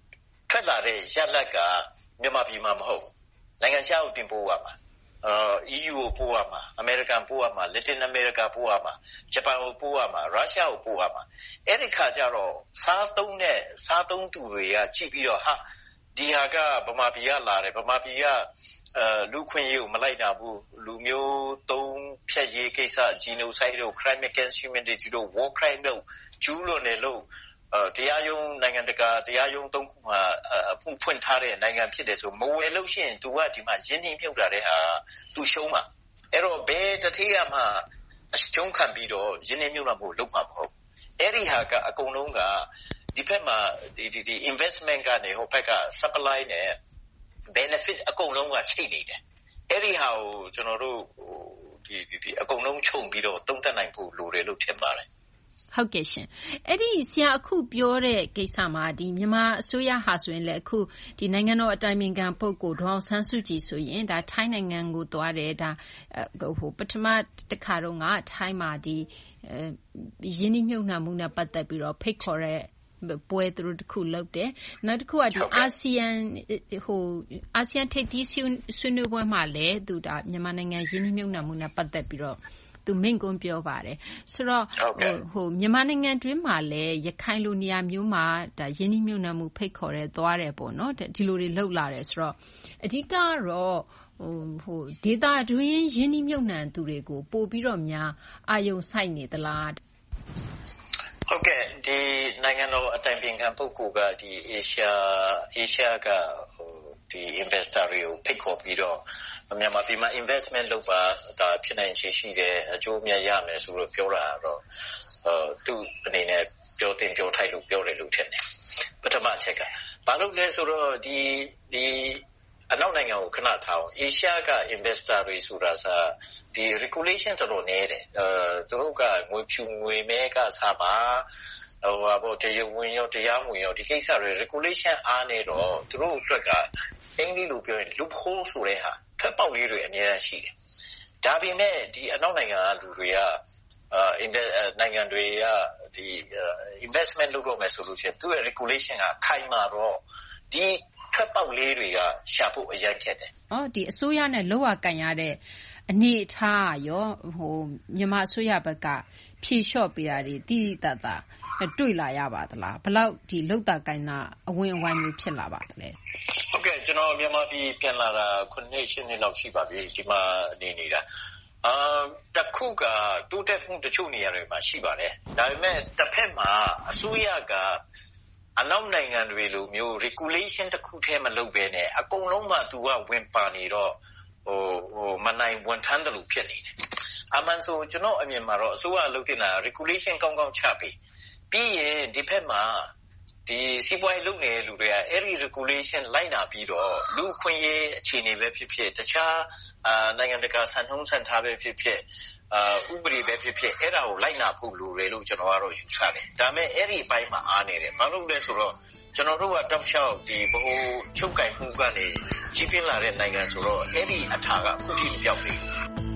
T: ထွက်လာတဲ့ရလဒ်ကမြန်မာပြည်မှာမဟုတ်နိုင်ငံခြားကိုတင်ပို့ရမှာအာ E U ကိုပို့ရမှာအမေရိကန်ပို့ရမှာလက်တင်အမေရိကပို့ရမှာဂျပန်ကိုပို့ရမှာရုရှားကိုပို့ရမှာအဲ့ဒီခါကျတော့စားသုံးတဲ့စားသုံးသူတွေကကြည့်ပြီးတော့ဟာဒီဟာကဗမာပြည်ကလာတယ်ဗမာပြည်ကအဲလူခွင့်ရေးကိုမလိုက်တာဘူးလူမျိုးသုံးဖြတ်ရေးကိစ္စ genocide တို့ crime against humanity တို့ war crime တို့ကျူးလွန်တယ်လို့အဲတရားရုံးနိုင်ငံတကာတရားရုံးသုံးခုမှာအဖွင့်ဖွင့်ထားတဲ့နိုင်ငံဖြစ်တယ်ဆိုမဝယ်လို့ရှိရင် तू ကဒီမှာရင်းနှီးမြှုပ်တာတဲ့ဟာ तू ရှုံးမှာအဲ့တော့ဘယ်တစ်ထည့်ရမှာအရှုံးခံပြီးတော့ရင်းနှီးမြှုပ်နှံမှုလုပ်မှာမဟုတ်အဲ့ဒီဟာကအကုန်လုံးကဒီဘက်မှာဒီဒီ investment ကနေဟိုဘက်က supply နဲ့ benefit အကုန်လုံးကချိတ်နေတယ်အဲ့ဒီဟာကိုကျွန်တော်တို့ဒီဒီဒီအကုန်လုံးခြုံပြီးတော့သုံးသပ်နိုင်ဖို့လိုတယ်လို့ထင်ပါတယ်
F: ဟုတ်ကဲ့ရှင်အဲ့ဒီဆရာအခုပြောတဲ့ကိစ္စမှာဒီမြန်မာအစိုးရဟာဆိုရင်လည်းအခုဒီနိုင်ငံတော်အတိုင်ပင်ခံပုဂ္ဂိုလ်ဒေါအောင်ဆန်းစုကြည်ဆိုရင်ဒါထိုင်းနိုင်ငံကိုသွားတယ်ဒါဟိုပထမတစ်ခါတော့ကထိုင်းမှာဒီရင်းနှီးမြှုပ်နှံမှုနဲ့ပတ်သက်ပြီးတော့ဖိတ်ခေါ်တဲ့ပွဲသူတို့တခုလုပ်တယ်နောက်တစ်ခုကဒီအာဆီယံဟိုအာဆီယံထိပ်သီးဆွေးနွေးပွဲမှာလည်းသူဒါမြန်မာနိုင်ငံရင်းနှီးမြှုပ်နှံမှုနဲ့ပတ်သက်ပြီးတော့သူမိန့်ခွန်းပြောပါတယ်ဆိုတော့ဟိုမြန်မာနိုင်ငံတွင်းမှာလည်းရခိုင်လူနေရာမျိုးမှာဒါရင်းနှီးမြှုပ်နှံမှုဖိတ်ခေါ်ရဲသွားတယ်ပေါ့နော်ဒီလိုတွေလှုပ်လာတယ်ဆိုတော့အဓိကတော့ဟိုဟိုဒေတာတွင်းရင်းနှီးမြှုပ်နှံသူတွေကိုပို့ပြီးတော့များအာယုံဆိုင်နေသလား
T: ဟုတ်ကဲ့ဒီနိုင်ငံတော်အတိုင်ပင်ခံပုဂ္ဂိုလ်ကဒီ Asia Asia ကဟိုဒီ investor တွေကိုဖိတ်ခေါ်ပြီးတော့မြန်မာပြည်မှာ investment လုပ်ပါဒါဖြစ်နိုင်ခြေရှိတယ်အကျိုးအမြတ်ရမယ်ဆိုတော့ပြောတာတော့အဲသူ့အနေနဲ့ပြောတင်ပြောထိုက်လို့ပြောတယ်လို့ထင်တယ်ပထမချက်ကဘာလို့လဲဆိုတော့ဒီဒီအနောက်နိုင်ငံကိုခဏထားအောင် Asia က investor တွေဆိုတာစဒီ regulation တော်တော်နည်းတယ်အဲသူတို့ကငွေဖြူငွေမဲကစားပါဟိုဘာပေါ့တရားဝင်ရောတရားမဝင်ရောဒီကိစ္စတွေ regulation အားနေတော့သူတို့အတွက်ကအင်္ဂလိပ်လိုပြောရင် loophole ဆိုတဲ့ဟာဖက်ပေါက်လေးတွေအများကြီးရှိတယ်ဒါပေမဲ့ဒီအနောက်နိုင်ငံကလူတွေကအာနိုင်ငံတွေကဒီ investment လုပ်တော့မယ်ဆိုလို့ရှိရင်သူ့ရဲ့ regulation ကခိုင်မာတော့ဒီဖက်ပေါက်လေးတွေကရှာဖို့အရင်ခက်တယ်
F: ။အော်ဒီအစိုးရနဲ့လောက်ရကန်ရတဲ့အနေအထားရောဟိုမြန်မာအစိုးရဘက်ကဖြေလျှော့ပေးတာတွေတိတိတတ်တာတွေ့လာရပါသလားဘယ်လောက်ဒီလောက်တာကန်တာအဝင်အဝိုင်းမျိုးဖြစ်လာပါသလဲ
T: ဟုတ်ကဲ့ကျွန်တော်မြန်မာပြည်ပြန်လာတာခုနှစ်ရှစ်နှစ်လောက်ရှိပါပြီဒီမှာနေနေတာအာတခုကတိုးတက်မှုတချို့နေရာတွေမှာရှိပါတယ်ဒါပေမဲ့တစ်ဖက်မှာအစိုးရကအနောက်နိုင်ငံတွေလိုမျိုး regulation တခုထဲမလုပ်ဘဲနဲ့အကုန်လုံးမှသူကဝင်ပါနေတော့ဟိုဟိုမနိုင်ဝန်ထမ်းတယ်လို့ဖြစ်နေတယ်အမှန်ဆိုကျွန်တော်အမြင်မှာတော့အစိုးရလုပ်တင်တာ regulation ကောင်းကောင်းချပေးပြီးရင်ဒီဖက်မှာဒီစီးပွားရေးလုပ်နေတဲ့လူတွေကအဲ့ဒီ regulation လိုက်နာပြီးတော့လူခွင့်ရေးအခြေအနေပဲဖြစ်ဖြစ်တခြားအာနိုင်ငံတကာစံနှုန်းစံထားပဲဖြစ်ဖြစ်အာဥပဒေပဲဖြစ်ဖြစ်အဲ့ဒါကိုလိုက်နာဖို့လိုတယ်လို့ကျွန်တော်ကတော့ယူဆတယ်ဒါပေမဲ့အဲ့ဒီအပိုင်းမှာအားနေတယ်ဘာလို့လဲဆိုတော့ကျွန်တော်တို့ကတောက်လျှောက်ဒီဘ ਹੁ ချုပ်ကင်မှုကနေကြီးပြင်းလာတဲ့နိုင်ငံဆိုတော့အဲ့ဒီအထာကအခုထိမပြောက်သေးဘူး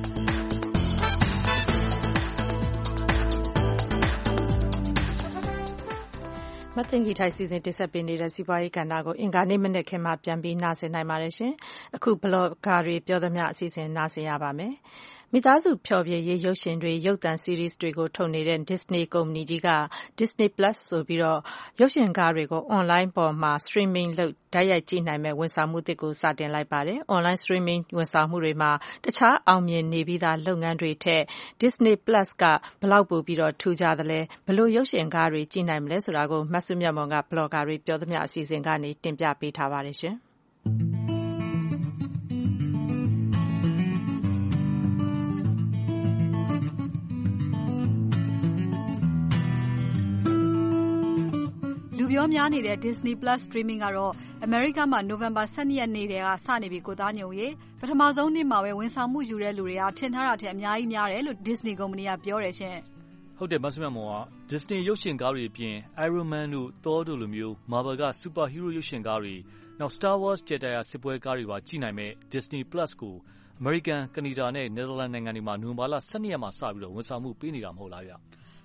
B: မသိင်္ဂီထိုက်စီစဉ်တင်ဆက်ပေးနေတဲ့စီးပွားရေးကဏ္ဍကိုအင်္ဂါနေ့မနေ့ခင်မှပြန်ပြီးနားဆင်နိုင်ပါတယ်ရှင်။အခုဘလော့ဂါတွေပြောသမျှအစီအစဉ်နားဆင်ရပါမယ်။မိသားစုဖျော်ဖြေရေးရုပ်ရှင်တွေရုပ်သံ series တွေကိုထုတ်နေတဲ့ Disney ကုမ္ပဏီကြီးက Disney Plus ဆိုပြီးတော့ရုပ်ရှင်ကားတွေကို online ပေါ်မှာ streaming လုပ်တိုက်ရိုက်ကြည့်နိုင်မဲ့ဝန်ဆောင်မှုသစ်ကိုစတင်လိုက်ပါတယ်။ online streaming ဝန်ဆောင်မှုတွေမှာတခြားအောင်မြင်နေပြီးသားလုပ်ငန်းတွေထက် Disney Plus ကဘယ်လောက်ပိုပြီးတော့ထူးခြားသလဲဘယ်လိုရုပ်ရှင်ကားတွေကြည့်နိုင်မလဲဆိုတာကိုမဆုမြတ်မွန်က blogger တွေပြောသမျှအစီအစဉ်ကနေတင်ပြပေးထားပါတယ်ရှင်။
C: လူပြောများနေတဲ့ Disney Plus streaming ကတော့ America မှာ November ဆယ့်နှစ်ရက်နေ့တည်းကစနေပြီကိုသားညုံရေပထမဆုံးနေ့မှာပဲဝန်ဆောင်မှုယူတဲ့လူတွေကထင်ထားတာထက်အများကြီးများတယ်လို့ Disney ကုမ္ပဏီကပြောတယ်ရှင်
E: ။ဟုတ်တယ်မဆုမြတ်မောင်က Disney ရုပ်ရှင်ကားတွေအပြင် Iron Man တို့ Thor တို့လိုမျိုး Marvel က Superhero ရုပ်ရှင်ကားတွေနောက် Star Wars ဂျက်တိုက်ယာစစ်ပွဲကားတွေပါကြည့်နိုင်မဲ့ Disney Plus ကို American, Canada နဲ့ Netherlands နိုင်ငံတွေမှာနိုဝင်ဘာလဆယ့်နှစ်ရက်မှာစပြီးတော့ဝန်ဆောင်မှုပေးနေတာမဟုတ်လားဗျ။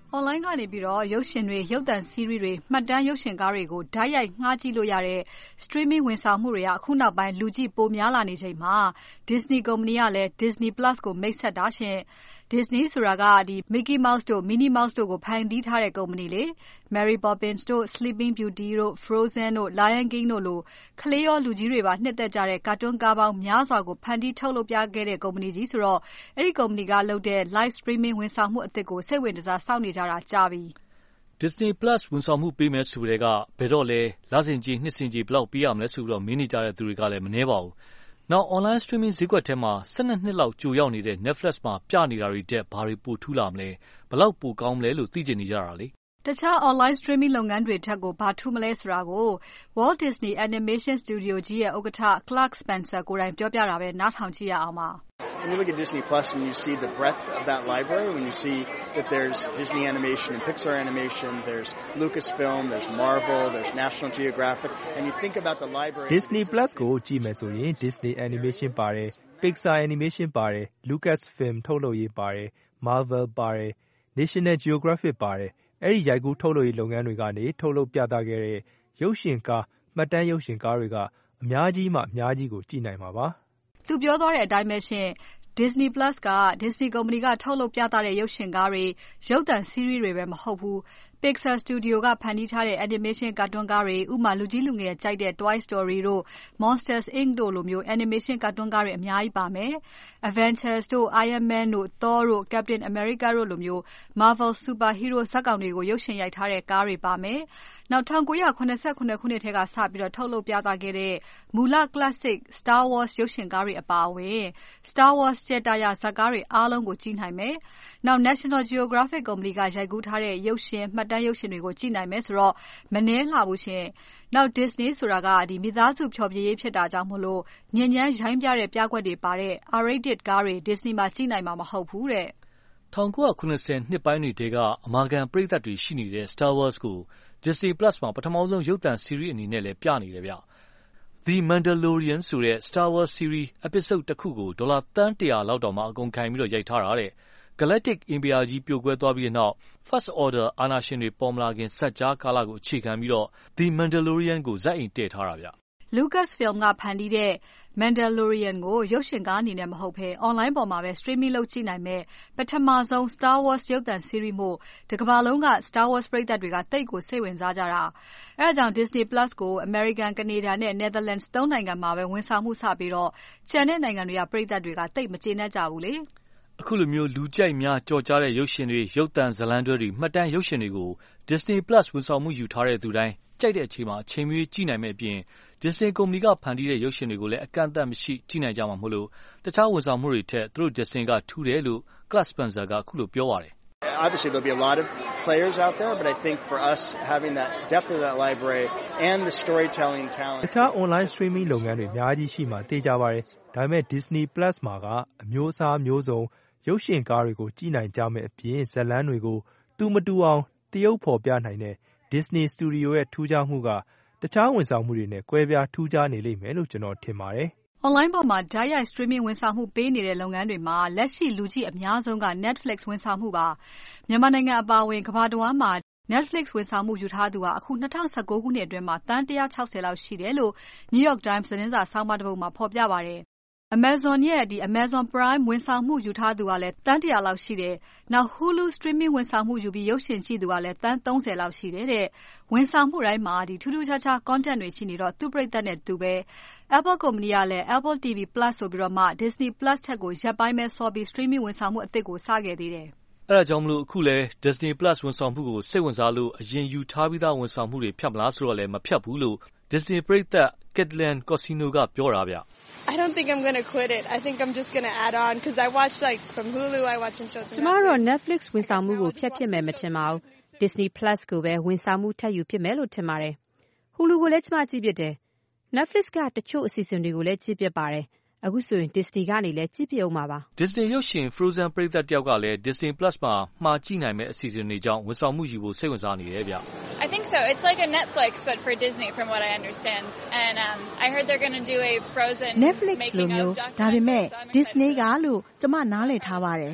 C: online ကနေပြီးတော့ရုပ်ရှင်တွေရုပ်သံ series တွေမှတ်တမ်းရုပ်ရှင်ကားတွေကိုဓာတ်ရိုက်ငှားကြည့်လို့ရတဲ့ streaming ဝန်ဆောင်မှုတွေကအခုနောက်ပိုင်းလူကြည့်ပိုများလာနေချိန်မှာ Disney ကုမ္ပဏီကလည်း Disney Plus ကိုမိတ်ဆက်တာရှင် Disney ဆိုတာကဒီ Mickey Mouse တို့ Minnie Mouse တို့ကိုဖန်တီးထားတဲ့ကုမ္ပဏီလေ Mary Poppins တို့ Sleeping Beauty တို့ Frozen တို့ Lion King တို့လိုကလေးရောလူကြီးတွေပါနှစ်သက်ကြတဲ့ကာတွန်းကားပေါင်းများစွာကိုဖန်တီးထုတ်လုပ်ပြခဲ့တဲ့ကုမ္ပဏီကြီးဆိုတော့အဲ့ဒီကုမ္ပဏီကလုပ်တဲ့ live streaming ဝန်ဆောင်မှုအသစ်ကိုစိတ်ဝင်စားစောင့်နေကြတာကြာပြီ
E: Disney Plus ဝန်ဆောင်မှုပေးမယ်ဆိုတဲ့ကဘယ်တော့လဲလစဉ်ကြီးနှစ်စဉ်ကြီးဘယ်လောက်ပေးရမလဲဆိုပြီးတော့မင်းနေကြတဲ့သူတွေကလည်းမနှဲပါဘူးနောက် online streaming ဈေးကွက်ထဲမှာtwelveနှစ်လောက်ကြိုရောက်နေတဲ့ Netflix မှာပြနေတာတွေတက်ဘာတွေပိုထူးလာမလဲဘယ်လောက်ပိုကောင်းမလဲလို့သိချင်နေကြတာလေ
C: တခြား online streaming လုပ်ငန်းတွေထက်ကိုဘာထူးမလဲဆိုတာကို Walt Disney Animation Studio ကြီးရဲ့ဥက္ကဋ္ဌ Clark Spencer ကိုယ်တိုင်ပြောပြတာပဲနားထောင်ကြည့်ရအောင်ပါ
G: When you look at Disney Plus and you see the breadth of that library, when you see that there's Disney Animation and Pixar Animation, there's Lucasfilm, there's Marvel, there's National Geographic, and you think about the library...
H: Disney Plus ကိုကြည့်မယ်ဆိုရင် Disney Animation ပါတယ် Pixar Animation ပါတယ် Lucasfilm ထုတ်လုပ်ရေးပါတယ် Marvel ပါတယ် National Geographic ပါတယ်အဲ့ဒီရိုက်ကူးထုတ်လုပ်ရေးလုပ်ငန်းတွေကနေထုတ်လုပ်ပြသခဲ့တဲ့ရုပ်ရှင်ကားမှတ်တမ်းရုပ်ရှင်ကားတွေကအများကြီးမှအများကြီးကိုကြည့်နိုင်မှာပါ
C: သူပြောသွားတဲ့အတိုင်းပဲရှင် Disney Plus က Disney ကုမ္ပဏီကထုတ်လုပ်ပြသတဲ့ရုပ်ရှင်ကားတွေရုပ်သံ series တွေပဲမဟုတ်ဘူး Pixar Studio ကဖန်တီးထားတဲ့ animation ကာတွန်းကားတွေဥပမာလူကြီးလူငယ်ကြိုက်တဲ့ Toy Story တို့ Monsters Incorporated တို့လိုမျိုး animation ကာတွန်းကားတွေအများကြီးပါမယ် Avengers တို့ Iron Man တို့ Thor တို့ Captain America တို့လိုမျိုး Marvel Superhero ဇာတ်ကောင်တွေကိုရုပ်ရှင်ရိုက်ထားတဲ့ကားတွေပါမယ်နောက်nineteen seventy-sevenခုနှစ်ထဲကစပြီးတော့ထုတ်လုပ်ပြသခဲ့တဲ့မူလ classic Star Wars ရုပ်ရှင်ကားတွေအပါအဝင် Star Wars ကြက်တာရဇာတ်ကားတွေအားလုံးကိုကြည့်နိုင်မယ်နောက် National Geographic ကုမ္ပဏီကရိုက်ကူးထားတဲ့ရုပ်ရှင်မှတ်တမ်းရုပ်ရှင်တွေကိုကြည့်နိုင်မယ်ဆိုတော့မနှဲလှဘူးရှင်နောက် Disney ဆိုတာကဒီမိသားစုဖျော်ဖြေရေးဖြစ်တာကြောင့်မလို့ညဉ့်ညမ်းရိုင်းပြတဲ့ပြကွက်တွေပါတဲ့ R rated ကားတွေ Disney မှာကြည့်နိုင်မှာမဟုတ်ဘူးတဲ့
E: nineteen seventyနှစ်ပိုင်းတွေတဲကအမာခံပရိသတ်တွေရှိနေတဲ့ Star Wars ကို Disney Plus မှာပထမဆုံးရုပ်သံ series အနေနဲ့လည်းပြနေတယ်ဗျ The Mandalorian ဆိုတဲ့ Star Wars series episode တစ်ခုကိုဒေါ်လာသန်းone hundredလောက်တောင်မှအကုန်ခံပြီးတော့ရိုက်ထားတာတဲ့ Galactic အင်ပီယာကြီးပြိုကွဲသွားပြီးတဲ့နောက် First Order အာဏာရှင်တွေပေါ်မလာခင်စက်ကြားကာလကိုအခြေခံပြီးတော့ The Mandalorian ကိုဇက်အိမ်တည့်ထားတာဗျ
C: Lucasfilm ကဖန်တီးတဲ့ Mandalorian ကိုရုပ်ရှင်ကားအနေနဲ့မဟုတ်ဘဲ online ပေါ်မှာပဲ streaming လုပ်ကြည့်နိုင်မဲ့ပထမဆုံး Star Wars ရုပ်သံ series မို့တကမ္ဘာလုံးက Star Wars ပရိသတ်တွေကတိတ်ကိုစိတ်ဝင်စားကြတာအဲဒါကြောင့် Disney Plus ကို American, Canada နဲ့ Netherlands သုံးနိုင်ငံမှာပဲဝန်ဆောင်မှုစပြီးတော့ကျန်တဲ့နိုင်ငံတွေကပရိသတ်တွေကတိတ်မကျေနပ်ကြဘူးလေ
E: အခုလိုမျိုးလူကြိုက်များကြော်ကြားတဲ့ရုပ်ရှင်တွေရုပ်သံဇာတ်လမ်းတွေမှတ်တမ်းရုပ်ရှင်တွေကို Disney Plus ဝန်ဆောင်မှုယူထားတဲ့သူတိုင်းကြိုက်တဲ့အချိန်မှာအချိန်မီကြည့်နိုင်မယ့်အပြင် Disney ကုမ္ပဏီကဖန်တီးတဲ့ရုပ်ရှင်တွေကိုလည်းအကန့်အသတ်မရှိကြည့်နိုင်ကြမှာမို့လို့တခြားဝန်ဆောင်မှုတွေထက်သူတို့ Disney ကထူးတယ်လို့ Clark Spencer ကအခုလိုပြောပါတယ်
G: Obviously there'll be a lot of players out there but I think for us having that depth of that library and the storytelling talent
H: တခြား online streaming လုပ်ငန်းတွေအများကြီးရှိမှသိကြပါတယ်ဒါပေမဲ့ Disney Plus မှာကအမျိုးအစားမျိုးစုံရုပ်ရှင်ကားတွေကိုကြည့်နိုင်ကြမယ့်အပြင်ဇာတ်လမ်းတွေကိုတူမတူအောင်တရုပ်ဖော်ပြနိုင်တဲ့ Disney Studio ရဲ့ထူးခြားမှုကတခြားဝန်ဆောင်မှုတွေနဲ့ကွဲပြားထူးခြားနေလိမ့်မယ်လို့ကျွန်တော်ထင်ပါတယ်
C: Online ပေါ်မှာဓာတ်ရိုက် streaming ဝန်ဆောင်မှုပေးနေတဲ့လုပ်ငန်းတွေမှာလက်ရှိလူကြည့်အများဆုံးက Netflix ဝန်ဆောင်မှုပါမြန်မာနိုင်ငံအပါအဝင်ကမ္ဘာတဝန်းမှာ Netflix ဝန်ဆောင်မှုယူထားသူဟာအခုtwenty nineteenခုနှစ်အတွင်းမှာသန်းone hundred sixtyလောက်ရှိတယ်လို့ New York Times သတင်းစာဆောင်းပါးတစ်ပုဒ်မှာဖော်ပြပါတယ်Amazon ရဲ့ဒီ Amazon Prime ဝန်ဆောင်မှုယူထားသူကလည်းသန်းone hundredလောက်ရှိတယ်။နောက် Hulu streaming ဝန်ဆောင်မှုယူပြီးရုပ်ရှင်ကြည့်သူကလည်းသန်းthirtyလောက်ရှိတယ်တဲ့။ဝန်ဆောင်မှုတိုင်းမှာဒီထူးထူးခြားခြား content တွေရှိနေတော့သူ့ပရိသတ်နဲ့သူပဲ Apple ကုမ္ပဏီကလည်း Apple တီ ဗီ Plus ဆိုပြီးတော့မှ Disney Plus ထက်ကိုရက်ပိုင်းပဲစောပြီး streaming ဝန်ဆောင်မှုအသစ်ကိုစခဲ့သေးတယ်
E: ။အဲဒါကြောင့်မလို့အခုလဲ Disney Plus ဝန်ဆောင်မှုကိုစိတ်ဝင်စားလို့အရင်ယူထားပြီးသားဝန်ဆောင်မှုတွေဖြတ်မလားဆိုတော့လည်းမဖြတ်ဘူးလို့ Disney ပရိသတ် Caitlin Cosino ကပြောတာဗျ
I: I don't think I'm going to quit it. I think I'm just going to add on because I watch like from Hulu I watch and shows from
X: ကျမတို့ Netflix ဝန်ဆောင်မှုကိုဖျက်ပစ်မယ်မထင်ပါဘူး Disney Plus ကိုပဲဝန်ဆောင်မှုထပ်ယူဖြစ်မယ်လို့ထင်ပါတယ် Hulu ကိုလည်းကျမကြည့်ပြတယ် Netflix ကတချို့အစီအစဉ်တွေကိုလည်းကြည့်ပြပါတယ်အခုဆိုရင် Disney ကနေလည်းကြည့်ပြအောင်ပါပါ
E: Disney ရုပ်ရှင် Frozen ပရိသတ်တယောက်ကလည်း Disney Plus မှာမှာကြည့်နိုင်မယ့်အစီအစဉ်တွေကြောင့်ဝန်ဆောင်မှုယူဖို့စိတ်ဝင်စားနေတယ်ဗျ
Y: I think so. It's like a Netflix but for Disney from what I understand. And um I heard they're going to do a Frozen
Z: Netflix လိုမျိုးဒါပေမဲ့ Disney ကလို့ကျမနားလည်ထားပါတယ်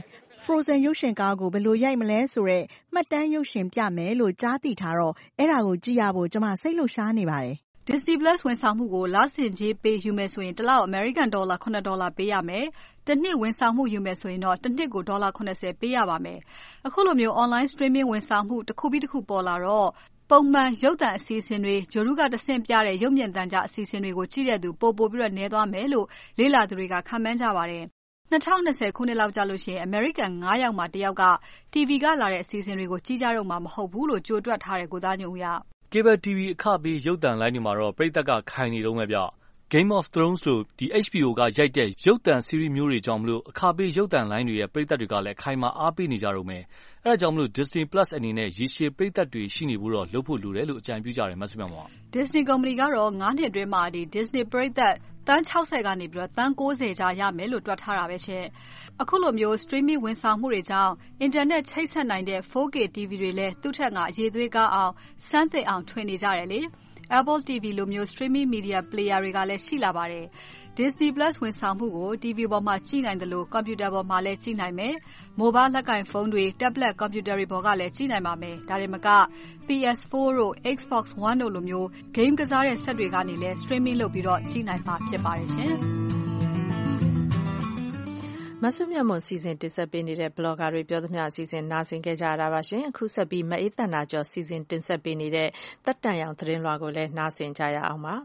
J: Frozen ရုပ်ရှင်ကားကိုဘယ်လိုရိုက်မလဲဆိုတဲ့မှတ်တမ်းရုပ်ရှင်ပြမယ်လို့ကြားသိထားတော့အဲ့ဒါကိုကြည့်ရဖို့ကျွန်မစိတ်လှုပ်ရှားနေပါတယ်
C: Disney Plus ဝန်ဆောင်မှုကိုလစဉ်ကြေးပေးယူမယ်ဆိုရင်တစ်လ American Dollar ခုနစ်ဒေါ်လာပေးရမယ်။တစ်နှစ်ဝန်ဆောင်မှုယူမယ်ဆိုရင်တော့တစ်နှစ်ကိုဒေါ်လာခုနစ်ဆယ်ပေးရပါမယ်။အခုလိုမျိုး online streaming ဝန်ဆောင်မှုတစ်ခုပြီးတစ်ခုပေါ်လာတော့ပုံမှန်ရုပ်သံအစီအစဉ်တွေဂျိုရုကတဆင့်ပြတဲ့ရုပ်မြင်သံကြားအစီအစဉ်တွေကိုကြည့်တဲ့သူပိုပိုပြီးတော့နည်းသွားမယ်လို့လေ့လာသူတွေကခန့်မှန်းကြပါတယ်။၂၀၂၀ခုနှစ်လောက်ကြာလို့ရှိရင် American ငါးယောက်မှာတစ်ယောက်က T V ကလာတဲ့အစီအစဉ်တွေကိုကြည့်ကြတော့မှာမဟုတ်ဘူးလို့ကြိုတွက်ထားတဲ့ကိုသားညုံဦးရ
E: Cable T V အခပေးရုပ်သံလိုင်းတွေမှာတော့ပရိသတ်ကခိုင်နေတော့မယ်ဗျ။ Game of Thrones လို့ဒီ H B O ကရိုက်တဲ့ရုပ်သံ series မျိုးတွေကြောင့်မလို့အခပေးရုပ်သံလိုင်းတွေရဲ့ပရိသတ်တွေကလည်းခိုင်မာအားပေးနေကြတော့မယ်။အဲဒါကြောင့်မလို့ Disney Plus အနေနဲ့ရေရှည်ပရိသတ်တွေရှိနေဖို့တော့လုပ်ဖို့လိုတယ်လို့အကြံပြုကြတယ်မဆုမမောင်
C: Disney ကုမ္ပဏီကတော့ငါးနှစ်အတွင်းမှာဒီ Disney ပရိသတ်တန်း၆၀ကနေပြီးတော့တန်း၉၀ကြားရမယ်လို့တွက်ထားတာပဲရှင်။အခုလိုမျိုး streaming ဝန်ဆောင်မှုတွေကြောင့် internet ချိတ်ဆက်နိုင်တဲ့ four K T V တွေလည်းသူ့ထက်ငါအရေးသွေးကားအောင်စမ်းသစ်အောင်ထွင်နေကြတယ်လေ။ Apple T V လိုမျိုး streaming media player တွေကလည်းရှိလာပါတယ်။ Disney Plus ဝန်ဆောင်မှုကို T V ပေါ်မှာကြည့်နိုင်တယ်လို့ computer ပေါ်မှာလည်းကြည့်နိုင်မယ်။ mobile လက်ကင်ဖုန်းတွေ tablet computer တွေပေါ်ကလည်းကြည့်နိုင်ပါမယ်။ဒါတွေမက P S four တို့ Xbox One တို့လိုမျိုး game ကစားတဲ့စက်တွေကနေလည်း streaming လုပ်ပြီးတော့ကြည့်နိုင်မှာဖြစ်ပါတယ်ရှင်။
B: မဆုမြတ်မွန်စီစဉ်တင်ဆက်ပေးနေတဲ့ blogger တွေပြောသမျှအစီအစဉ်နားဆင်ခဲ့ကြရတာပါရှင်အခုဆက်ပြီးမအေးတန်တာကျော်စီစဉ်တင်ဆက်ပေးနေတဲ့တက်တန်ရောင်သတင်းလွှာကိုလည်းနားဆင်ကြရအောင်ပါ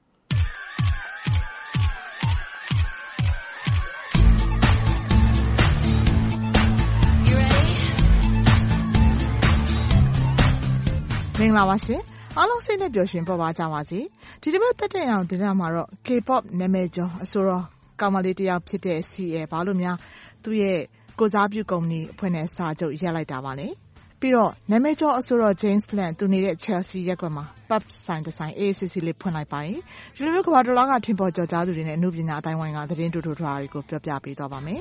K: မင်္ဂလာပါရှင်အားလုံးစိတ်နဲ့ပျော်ရွှင်ပေါ်ပါကြပါစေဒီတစ်ပတ်တက်တန်ရောင်သတင်းမှာတော့ K-pop နာမည်ကျော်အဆိုတော်ကောင်မလေးတစ်ယောက်ဖြစ်တဲ့ C L ဘာလို့များသူ့ရဲ့ကိုစားပြုကုမ္ပဏီအဖွဲ့နဲ့စာချုပ်ရပ်လိုက်တာပါလဲပြီးတော့နာမည်ကျော်အဆိုတော် James Blunt သူနေတဲ့ Chelsea ရပ်ကွက်မှာ pub ဆိုင်တစ်ဆိုင် အေးအေးဆေးဆေးလေးဖွင့်လိုက်ပါရင်ဒီလိုမျိုးကမ္ဘာတစ်လွှားကထင်ပေါ်ကျော်ကြားသူတွေနဲ့အမှုပညာအတိုင်းဝိုင်းကသတင်းတူတူထွားတွေကိုပြောပြပေးသွားပါမယ်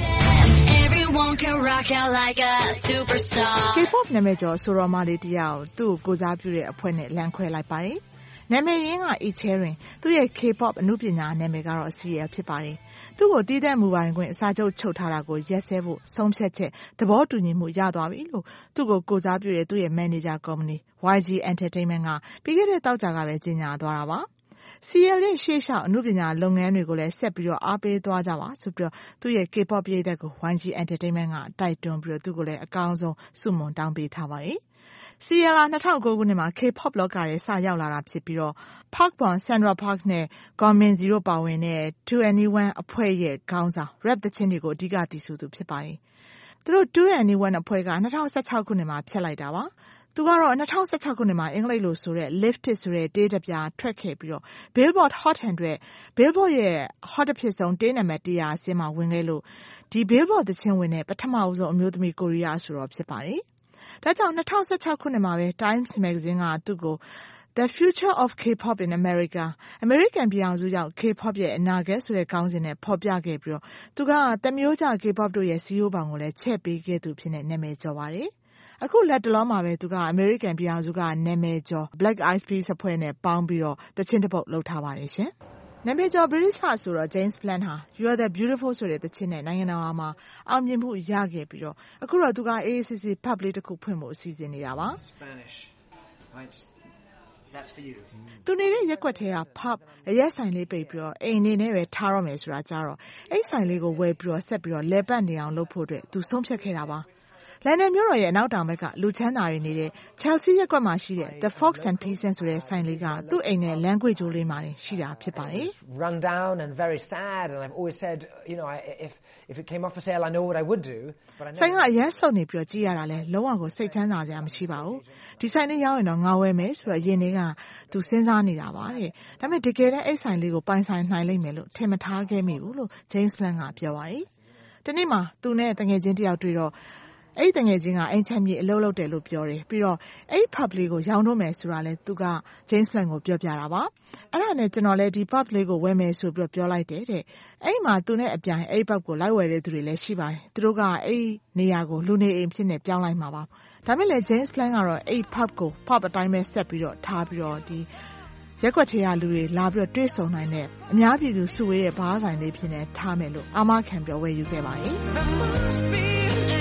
K: K-pop နာမည်ကျော်အဆိုတော်မလေးတစ်ယောက်သူ့ကိုစားပြုတဲ့အဖွဲ့နဲ့လမ်းခွဲလိုက်ပါတယ်နာမည်ရင်းက E-Cherin သူ့ရဲ့ K-pop အမှုပညာနာမည်ကတော့ C L ဖြစ်ပါတယ်။သူ့ကိုတည်တဲ့မူပိုင်ခွင့်အစာချုပ်ချုပ်ထားတာကိုရက်စဲဖို့ဆုံးဖြတ်ချက်သဘောတူညီမှုရသွားပြီလို့သူ့ကိုကိုစားပြုတဲ့သူ့ရဲ့ manager ကုမ္ပဏီ Y G Entertainment ကပြီးခဲ့တဲ့တောက်ကြကပဲကြေညာသွားတာပါ။ C L ရဲ့ရှေ့လျှောက်အမှုပညာလုပ်ငန်းတွေကိုလည်းဆက်ပြီးတော့အားပေးသွားကြပါဆိုပြီးတော့သူ့ရဲ့ K-pop ပြည်သက်ကို Y G Entertainment ကတိုက်တွန်းပြီးတော့သူ့ကိုလည်းအကောင်းဆုံးဆုမွန်တောင်းပေးထားပါတယ်။C L ၂၀၀၉ခုနှစ်မှာ K-pop လောကထဲစရောက်လာတာဖြစ်ပြီးတော့ Park Bom, Sandra Park နဲ့ Gongmin Zero ပါဝင်တဲ့ two N E one အဖွဲ့ရဲ့ခေါင်းဆောင် rap သချင်းတွေကိုအဓိကတည်ဆူသူဖြစ်ပါတယ်။သူတို့ two N E one အဖွဲ့က၂၀၁၆ခုနှစ်မှာဖျက်လိုက်တာပါ။သူကတော့၂၀၁၆ခုနှစ်မှာအင်္ဂလိပ်လိုဆိုတဲ့ Lift It ဆိုတဲ့တေးတစ်ပြားထွက်ခဲ့ပြီးတော့ Billboard Hot one hundred Billboard ရဲ့ hot ဖြစ်ဆုံးတေးနံပါတ်one hundredအဆင့်မှာဝင်ခဲ့လို့ဒီ Billboard သချင်းဝင်တဲ့ပထမဆုံးအမျိုးသမီးကိုရီးယားအဆိုတော်ဖြစ်ပါတယ်။ဒါကြောင့်၂၀၁၆ခုနှစ်မှာပဲ Times Magazine ကသူ့ကို The Future of K-pop in America American ပြည်အောင်စုရောက် K-pop ရဲ့အနာဂတ်ဆိုတဲ့ခေါင်းစဉ်နဲ့ဖော်ပြခဲ့ပြီးတော့သူကတမျိုးကြ K-pop တို့ရဲ့စီးရိုးပေါင်ကိုလည်းချက်ပေးခဲ့သူဖြစ်နေနာမည်ကျော်ပါတယ်။အခုလက်တလောမှာပဲသူက American ပြည်အောင်စုကနာမည်ကျော် Black Eyed Peas အဖွဲ့နဲ့ပေါင်းပြီးတော့တချင်းတစ်ပုတ်လုပ်ထားပါတယ်ရှင်။နာမည်ကျော် British ကဆိုတော့ James Blunt ဟာ You Are the Beautiful ဆိုတဲ့တချင်းနဲ့နိုင်ငံတော်မှာအောင်မြင်မှုရခဲ့ပြီးတော့အခုတော့သူက A A C C pub လေးတစ်ခုဖွင့်ဖို့အစီအစဉ်နေတာပါသူနေတဲ့ရက်ကွက်ထဲက pub အရက်ဆိုင်လေးပိတ်ပြီးတော့အိမ်နေနဲ့ပဲထားရမယ်ဆိုတာကြတော့အဲ့ဆိုင်လေးကိုဝယ်ပြီးတော့ဆက်ပြီးတော့လဲပတ်နေအောင်လုပ်ဖို့အတွက်သူဆုံးဖြတ်ခဲ့တာပါလန်ဒန်မြို့တော်ရဲ့အနောက်တောင်ဘက်ကလူချမ်းသာတွေနေတဲ့ Chelsea ရပ်ကွက်မှာရှိတဲ့ The Fox and Peasants ဆိုတဲ့ဆိုင်လေးကသူ့အိမ်နဲ့လမ်းကွေ့ကျိုးလေးမှာရှိတာဖြစ်ပါတယ်
L: Run down and very sad and I've always said you know if if it came off for sale I know what I would do but I
K: ဆိုင်ကအရက်ဆုပ်နေပြီးတော့ကြည့်ရတာလဲလုံးဝကိုစိတ်ချမ်းသာစရာမရှိပါဘူးဒီဆိုင်လေးရောက်ရင်တော့ငါဝယ်မယ်ဆိုတော့ယင်တွေကသူစဉ်းစားနေတာပါတဲ့ဒါပေမဲ့တကယ်တမ်းအဲ့ဆိုင်လေးကိုပိုင်ဆိုင်နိုင်လိမ့်မယ်လို့ထင်မထားခဲ့မိဘူးလို့ James Blunt ကပြောပါတယ်ဒီနေ့မှာသူနဲ့တငယ်ချင်းတယောက်တွေ့တော့အဲ့တငယ်ချင်းကအိမ်ချမ်းမြေအလုပ်လုပ်တယ်လို့ပြောတယ်ပြီးတော့အဲ့ pub လေးကိုရောင်းတော့မယ်ဆိုတာလဲသူက James Blunt ကိုပြောပြတာပါအဲ့ဒါနဲ့ကျွန်တော်လဲဒီ pub လေးကိုဝယ်မယ်ဆိုပြီးပြောလိုက်တယ်တဲ့အဲ့မှာသူနဲ့အပြိုင်အဲ့ pub ကိုလိုက်ဝယ်တဲ့သူတွေလည်းရှိပါတယ်သူတို့ကအဲ့နေရာကိုလူနေအိမ်ဖြစ်နေပြောင်းလိုက်မှာပါဒါမဲ့လဲ James Blunt ကတော့အဲ့ pub ကို pub အတိုင်းပဲဆက်ပြီးတော့ထားပြီးတော့ဒီရက်ကွက်ထဲကလူတွေလာပြီးတော့တွေ့ဆုံနိုင်တဲ့အများပြည်သူစုဝေးတဲ့ဘားဆိုင်လေးဖြစ်နေထားမယ်လို့အာမခံပြောဝယ်ယူခဲ့ပါတယ်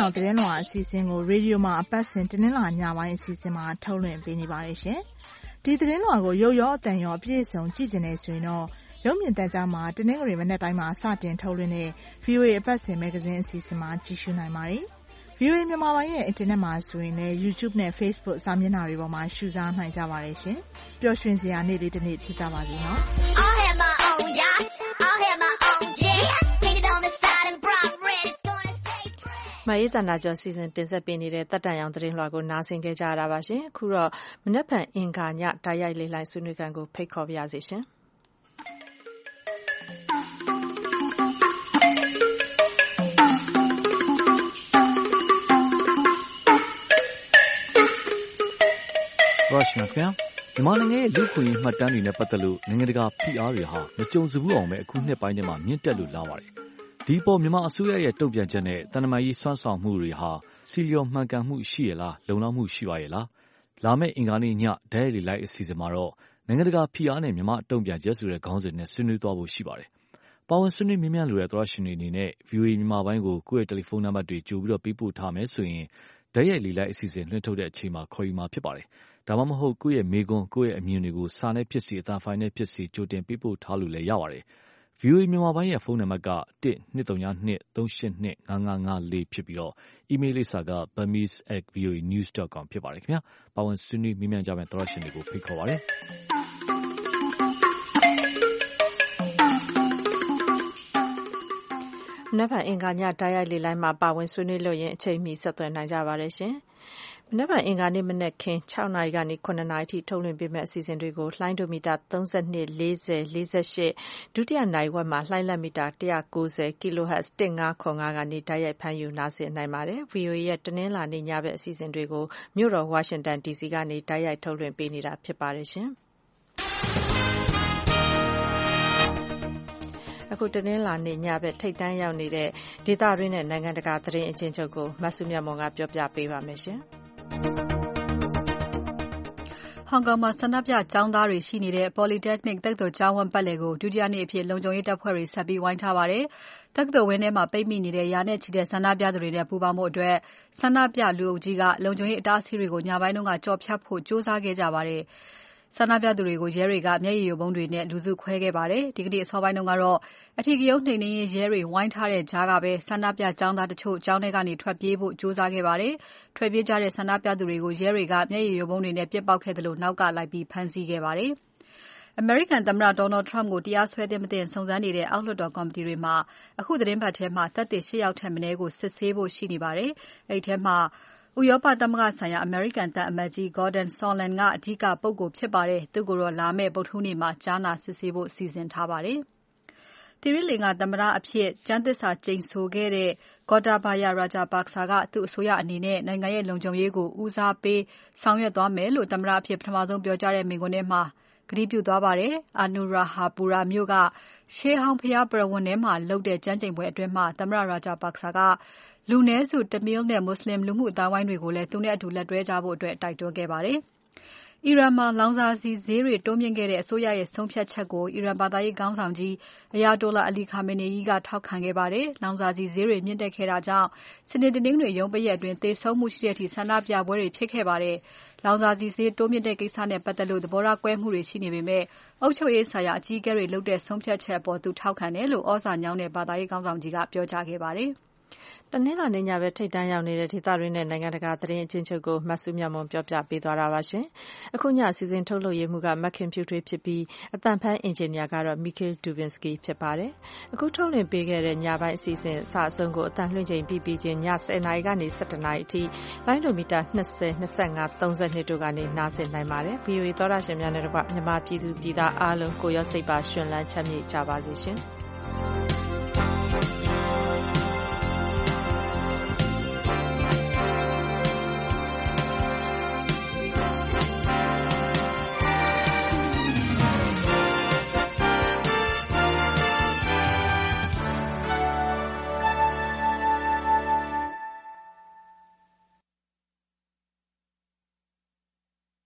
K: င်သတင်းလွှာအစီအစဉ်ကိုရေဒီယိုမှာအပတ်စဉ်တင်းလာညပိုင်းအစီအစဉ်မှာထုတ်လွှင့်ပေးနေပါတယ်ရှင်။ဒီသတင်းလွှာကိုရုပ်ရောအသံရောအပြည့်အစုံကြည့်နေဆိုရင်တော့ရုပ်မြင်သံကြားမှာတင်းငွေမနေ့တိုင်းမှာစတင်ထုတ်လွှင့်တဲ့ ဗီအိုအေ အပတ်စဉ်မဂ္ဂဇင်းအစီအစဉ်မှာကြည့်ရှုနိုင်ပါတယ်။ ဗီအိုအေမြန်မာပိုင်းရဲ့အင်တာနက်မှာဆိုရင်လည်း YouTube နဲ့ Facebook စာမျက်နှာတွေပေါ်မှာရှုစားနိုင်ကြပါတယ်ရှင်။ပျော်ရွှင်စရာနေ့လေးတစ်နေ့ဖြစ်ကြပါစေနော်။ I'll have my own yacht. I'll have my own jet. Painted on the side and bright red. It's gonna stay bright.
B: မအေးတနာကျော်စီစဉ်တင်ဆက်ပေးနေတဲ့တက်တန်ရောင်သတင်းလွှာကိုနားဆင်ကြကြရတာပါရှင်။အခုတော့မနက်ဖြန်အင်္ဂါညတိုက်ရိုက်လေးလိုင်းဆွေးနွေးခန်းကိုဖိတ်ခေါ်ပါရစေရှင်။
E: ရော့ရှ်ခင်ဗျာမြန်မာနိုင်ငံရဲ့လူ့ခွင့်ရေးမှတ်တမ်းတွေနဲ့ပတ်သက်လို့နိုင်ငံတကာဖိအားတွေဟာမကြုံစဘူးအောင်ပဲအခုနှစ်ပိုင်းထဲမှာမြင့်တက်လို့လာပါတယ်။ဒီပေါ်မြန်မာအစိုးရရဲ့တုံ့ပြန်ချက်နဲ့တန်တမာရေးစွမ်းဆောင်မှုတွေဟာစီလျော်မှန်ကန်မှုရှိရလားလုံလောက်မှုရှိပါရဲ့လား။လာမယ့်အင်္ဂါနေ့ညဒဲရီလိုက်အစီအစဉ်မှာတော့နိုင်ငံတကာဖိအားနဲ့မြန်မာတုံ့ပြန်ချက်ဆိုတဲ့ခေါင်းစဉ်နဲ့ဆွေးနွေးသွားဖို့ရှိပါတယ်။ပါဝင်ဆွေးနွေးမြင်မြန်လိုတဲ့သရရှင်တွေအနေနဲ့ ဗီအိုအေ မြန်မာပိုင်းကိုကိုယ့်ရဲ့တယ်လီဖုန်းနံပါတ်တွေကြိုပြီးတော့ပေးပို့ထားမယ်ဆိုရင်ဒဲရိုက်လေးလိုက်အစီအစဉ်လွှင့်ထုတ်တဲ့အချိန်မှာခေါ်ယူမှာဖြစ်ပါတယ်။ဒါမှမဟုတ်ကိုယ့်ရဲ့မေကွန်းကိုယ့်ရဲ့အမြင်တွေကိုစာနဲ့ဖြစ်စီအသံဖိုင်နဲ့ဖြစ်စီကြိုတင်ပေးပို့ထားလို့လည်းရပါတယ်။ ဗီအိုအေမြန်မာပိုင်းရဲ့ဖုန်းနံပါတ်ကတစ် နှစ် သုံး နှစ် သုံး ရှစ် နှစ် ငါး ငါး ငါး လေးဖြစ်ပြီးတော့အီးမေးလ်လိပ်စာက burmese at v o a news dot com ဖြစ်ပါတယ်ခင်ဗျာ။ပါဝင်ဆွေးနွေးမြင်မြန်ကြမယ့်သရရှင်တွေကိုဖိတ်ခေါ်ပါတယ်။
B: မနက်ဖြန်အင်္ဂါညတိုက်ရိုက်လေးလိုင်းမှာပါဝင်ဆွေးနွေးလို့ရင်အချိန်မီဆက်သွယ်နိုင်ကြပါတယ်ရှင်။မနက်ဖြန်အင်္ဂါနေ့မနက်ခင်း၆နာရီကနေ၇နာရီထိထုတ်လွှင့်ပေးမယ့်အစီအစဉ်တွေကိုလှိုင်းဒိုမီတာသုံး၂ ၄၀ ၄၈ဒုတိယနာရီဝက်မှာလှိုင်းလက်မီတာ၁၉၀ kHz ၁၅၇၅ကနေတိုက်ရိုက်ဖမ်းယူနားဆင်နိုင်ပါတယ်။ ဗီအိုအေရဲ့တနင်္လာနေ့ညဘက်အစီအစဉ်တွေကိုမြို့တော်ဝါရှင်တန်ဒီစီကနေတိုက်ရိုက်ထုတ်လွှင့်ပေးနေတာဖြစ်ပါတယ်ရှင်။အခုတနင်္လာနေ့ညဘက်ထိပ်တန်းရောက်နေတဲ့ဒေသတွင်းနဲ့နိုင်ငံတကာသတင်းအကျဉ်းချုပ်ကိုမဆုမြတ်မွန်ကပြောပြပေးပါမယ်ရှင်။
C: ဟောင်ကောင်မှာဆန္ဒပြကျောင်းသားတွေရှိနေတဲ့ Polytechnic တက္ကသိုလ်ကျောင်းဝန်းပတ်လည်ကိုဒုတိယနေ့အဖြစ်လုံခြုံရေးတပ်ဖွဲ့တွေဆက်ပြီးဝိုင်းထားပါတယ်။တက္ကသိုလ်ဝန်းထဲမှာပိတ်မိနေတဲ့ရာနဲ့ချီတဲ့ဆန္ဒပြသူတွေနဲ့ပူးပေါင်းဖို့အတွက်ဆန္ဒပြလူအုပ်ကြီးကလုံခြုံရေးအတားအဆီးတွေကိုညပိုင်းတုန်းကကြော်ဖြတ်ဖို့ကြိုးစားခဲ့ကြပါတယ်။ဆန္ဒပြသူတွေကိုရဲတွေကမျက်ရည်ယိုဗုံးတွေနဲ့လူစုခွဲခဲ့ပါတယ်။ဒီကနေ့အစောပိုင်းတုန်းကတော့အထီးကရုဏ်းနှိမ်နင်းရေးရဲတွေဝိုင်းထားတဲ့ကြားကပဲဆန္ဒပြကျောင်းသားတချို့ကျောင်းထဲကနေထွက်ပြေးဖို့ကြိုးစားခဲ့ပါတယ်။ထွက်ပြေးကြတဲ့ဆန္ဒပြသူတွေကိုရဲတွေကမျက်ရည်ယိုဗုံးတွေနဲ့ပစ်ပေါက်ခဲ့တယ်လို့နောက်ကလိုက်ပြီးဖမ်းဆီးခဲ့ပါတယ်။အမေရိကန်သမ္မတ Donald Trump ကိုတရားစွဲသင့်မသင့်စုံစမ်းနေတဲ့အောက်လွှတ်တော်ကော်မတီတွေမှာအခုသတင်းပတ်ထဲမှာသက်သေ၈ယောက်ထက်မနည်းကိုစစ်ဆေးဖို့ရှိနေပါတယ်။အဲဒီထဲမှာဥရောပသမဂ္ဂဆိုင်ရာအမေရိကန်သံအမတ်ကြီး Gordon Sondland ကအဓိကပုဂ္ဂိုလ်ဖြစ်ပါတယ်။သူ့ကိုတော့လာမယ့်ဗုဒ္ဓဟူးနေ့မှာကြားနာစစ်ဆေးဖို့စီစဉ်ထားပါတယ်။သီရိလင်္ကာသမ္မတအဖြစ်ကျမ်းသစ္စာကျိန်ဆိုခဲ့တဲ့ Gotabaya Rajapaksa ကသူ့အစိုးရအနေနဲ့နိုင်ငံရဲ့လုံခြုံရေးကိုဦးစားပေးဆောင်ရွက်သွားမယ်လို့သမ္မတအဖြစ်ပထမဆုံးပြောကြားတဲ့မိန့်ခွန်းထဲမှာကတိပြုသွားပါတယ်။ Anuradhapura မြို့ကရှေးဟောင်းဘုရားပရဝဏ်ထဲမှာလုပ်တဲ့ကျမ်းကျိန်ပွဲအတွင်းမှာသမ္မတ Rajapaksa ကလူနည်းစုတမီးလ်နဲ့မွတ်စလင်လူမှုအသိုင်းအဝိုင်းတွေကိုလည်းသူနဲ့အတူလက်တွဲကြဖို့တိုက်တွန်းခဲ့ပါတယ်။အီရန်မှာလောင်စာဆီဈေးတွေတိုးမြင့်ခဲ့တဲ့အစိုးရရဲ့ဆုံးဖြတ်ချက်ကိုအီရန်ဘာသာရေးခေါင်းဆောင်ကြီး Ayatollah Ali Khamenei ကထောက်ခံခဲ့ပါတယ်။လောင်စာဆီဈေးတွေမြင့်တက်ခဲ့တာကြောင့်စနေတနင်္ဂနွေရုံးပိတ်ရက်အတွင်းသေဆုံးမှုရှိတဲ့အထိဆန္ဒပြပွဲတွေဖြစ်ခဲ့ပါတယ်။လောင်စာဆီဈေးတိုးမြင့်တဲ့ကိစ္စနဲ့ပတ်သက်လို့သဘောထားကွဲမှုတွေရှိနေပေမဲ့အုပ်ချုပ်ရေးဆိုင်ရာအကြီးအကဲတွေလုပ်တဲ့ဆုံးဖြတ်ချက်အပေါ်သူထောက်ခံတယ်လို့ဩဇာညောင်းတဲ့ဘာသာရေးခေါင်းဆောင်ကြီးကပြောကြားခဲ့ပါတယ်။တနင်္လာနေ့ညဘက်ထိပ်တန်းရောက်နေတဲ့ဒေသတွင်းနဲ့နိုင်ငံတကာသတင်းအကျဉ်းချုပ်ကိုမဆုမြတ်မွန်ပြောပြပေးသွားတာပါရှင်။အခုညအစီအစဉ်ထုတ်လုပ်ရေးမှုကမခင်ဖြူထွေးဖြစ်ပြီးအတန်ဖန်းအင်ဂျင်နီယာကတော့ Mikhail Dubinsky ဖြစ်ပါတယ်။အခုထုတ်လွှင့်ပေးခဲ့တဲ့ညပိုင်းအစီအစဉ်အစအဆုံးကိုအတန်လွှင့်ချိန်ပြီးပြီးချင်းညဆယ်နာရီကနေဆယ်တစ်နာရီအထိလိုင်းဒိုမီတာ၂၀ ၂၅ ၃၂တို့ကနေနားဆင်နိုင်ပါတယ်။ ဗီအိုအေသောတာရှင်များနဲ့တကွမြန်မာပြည်သူပြည်သားအားလုံးကိုရောစိတ်ပါရှင်လန်းချမ်းမြေ့ကြပါစေရှင်။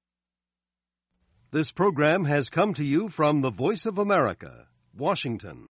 M: This program has come to you from the Voice of America, Washington.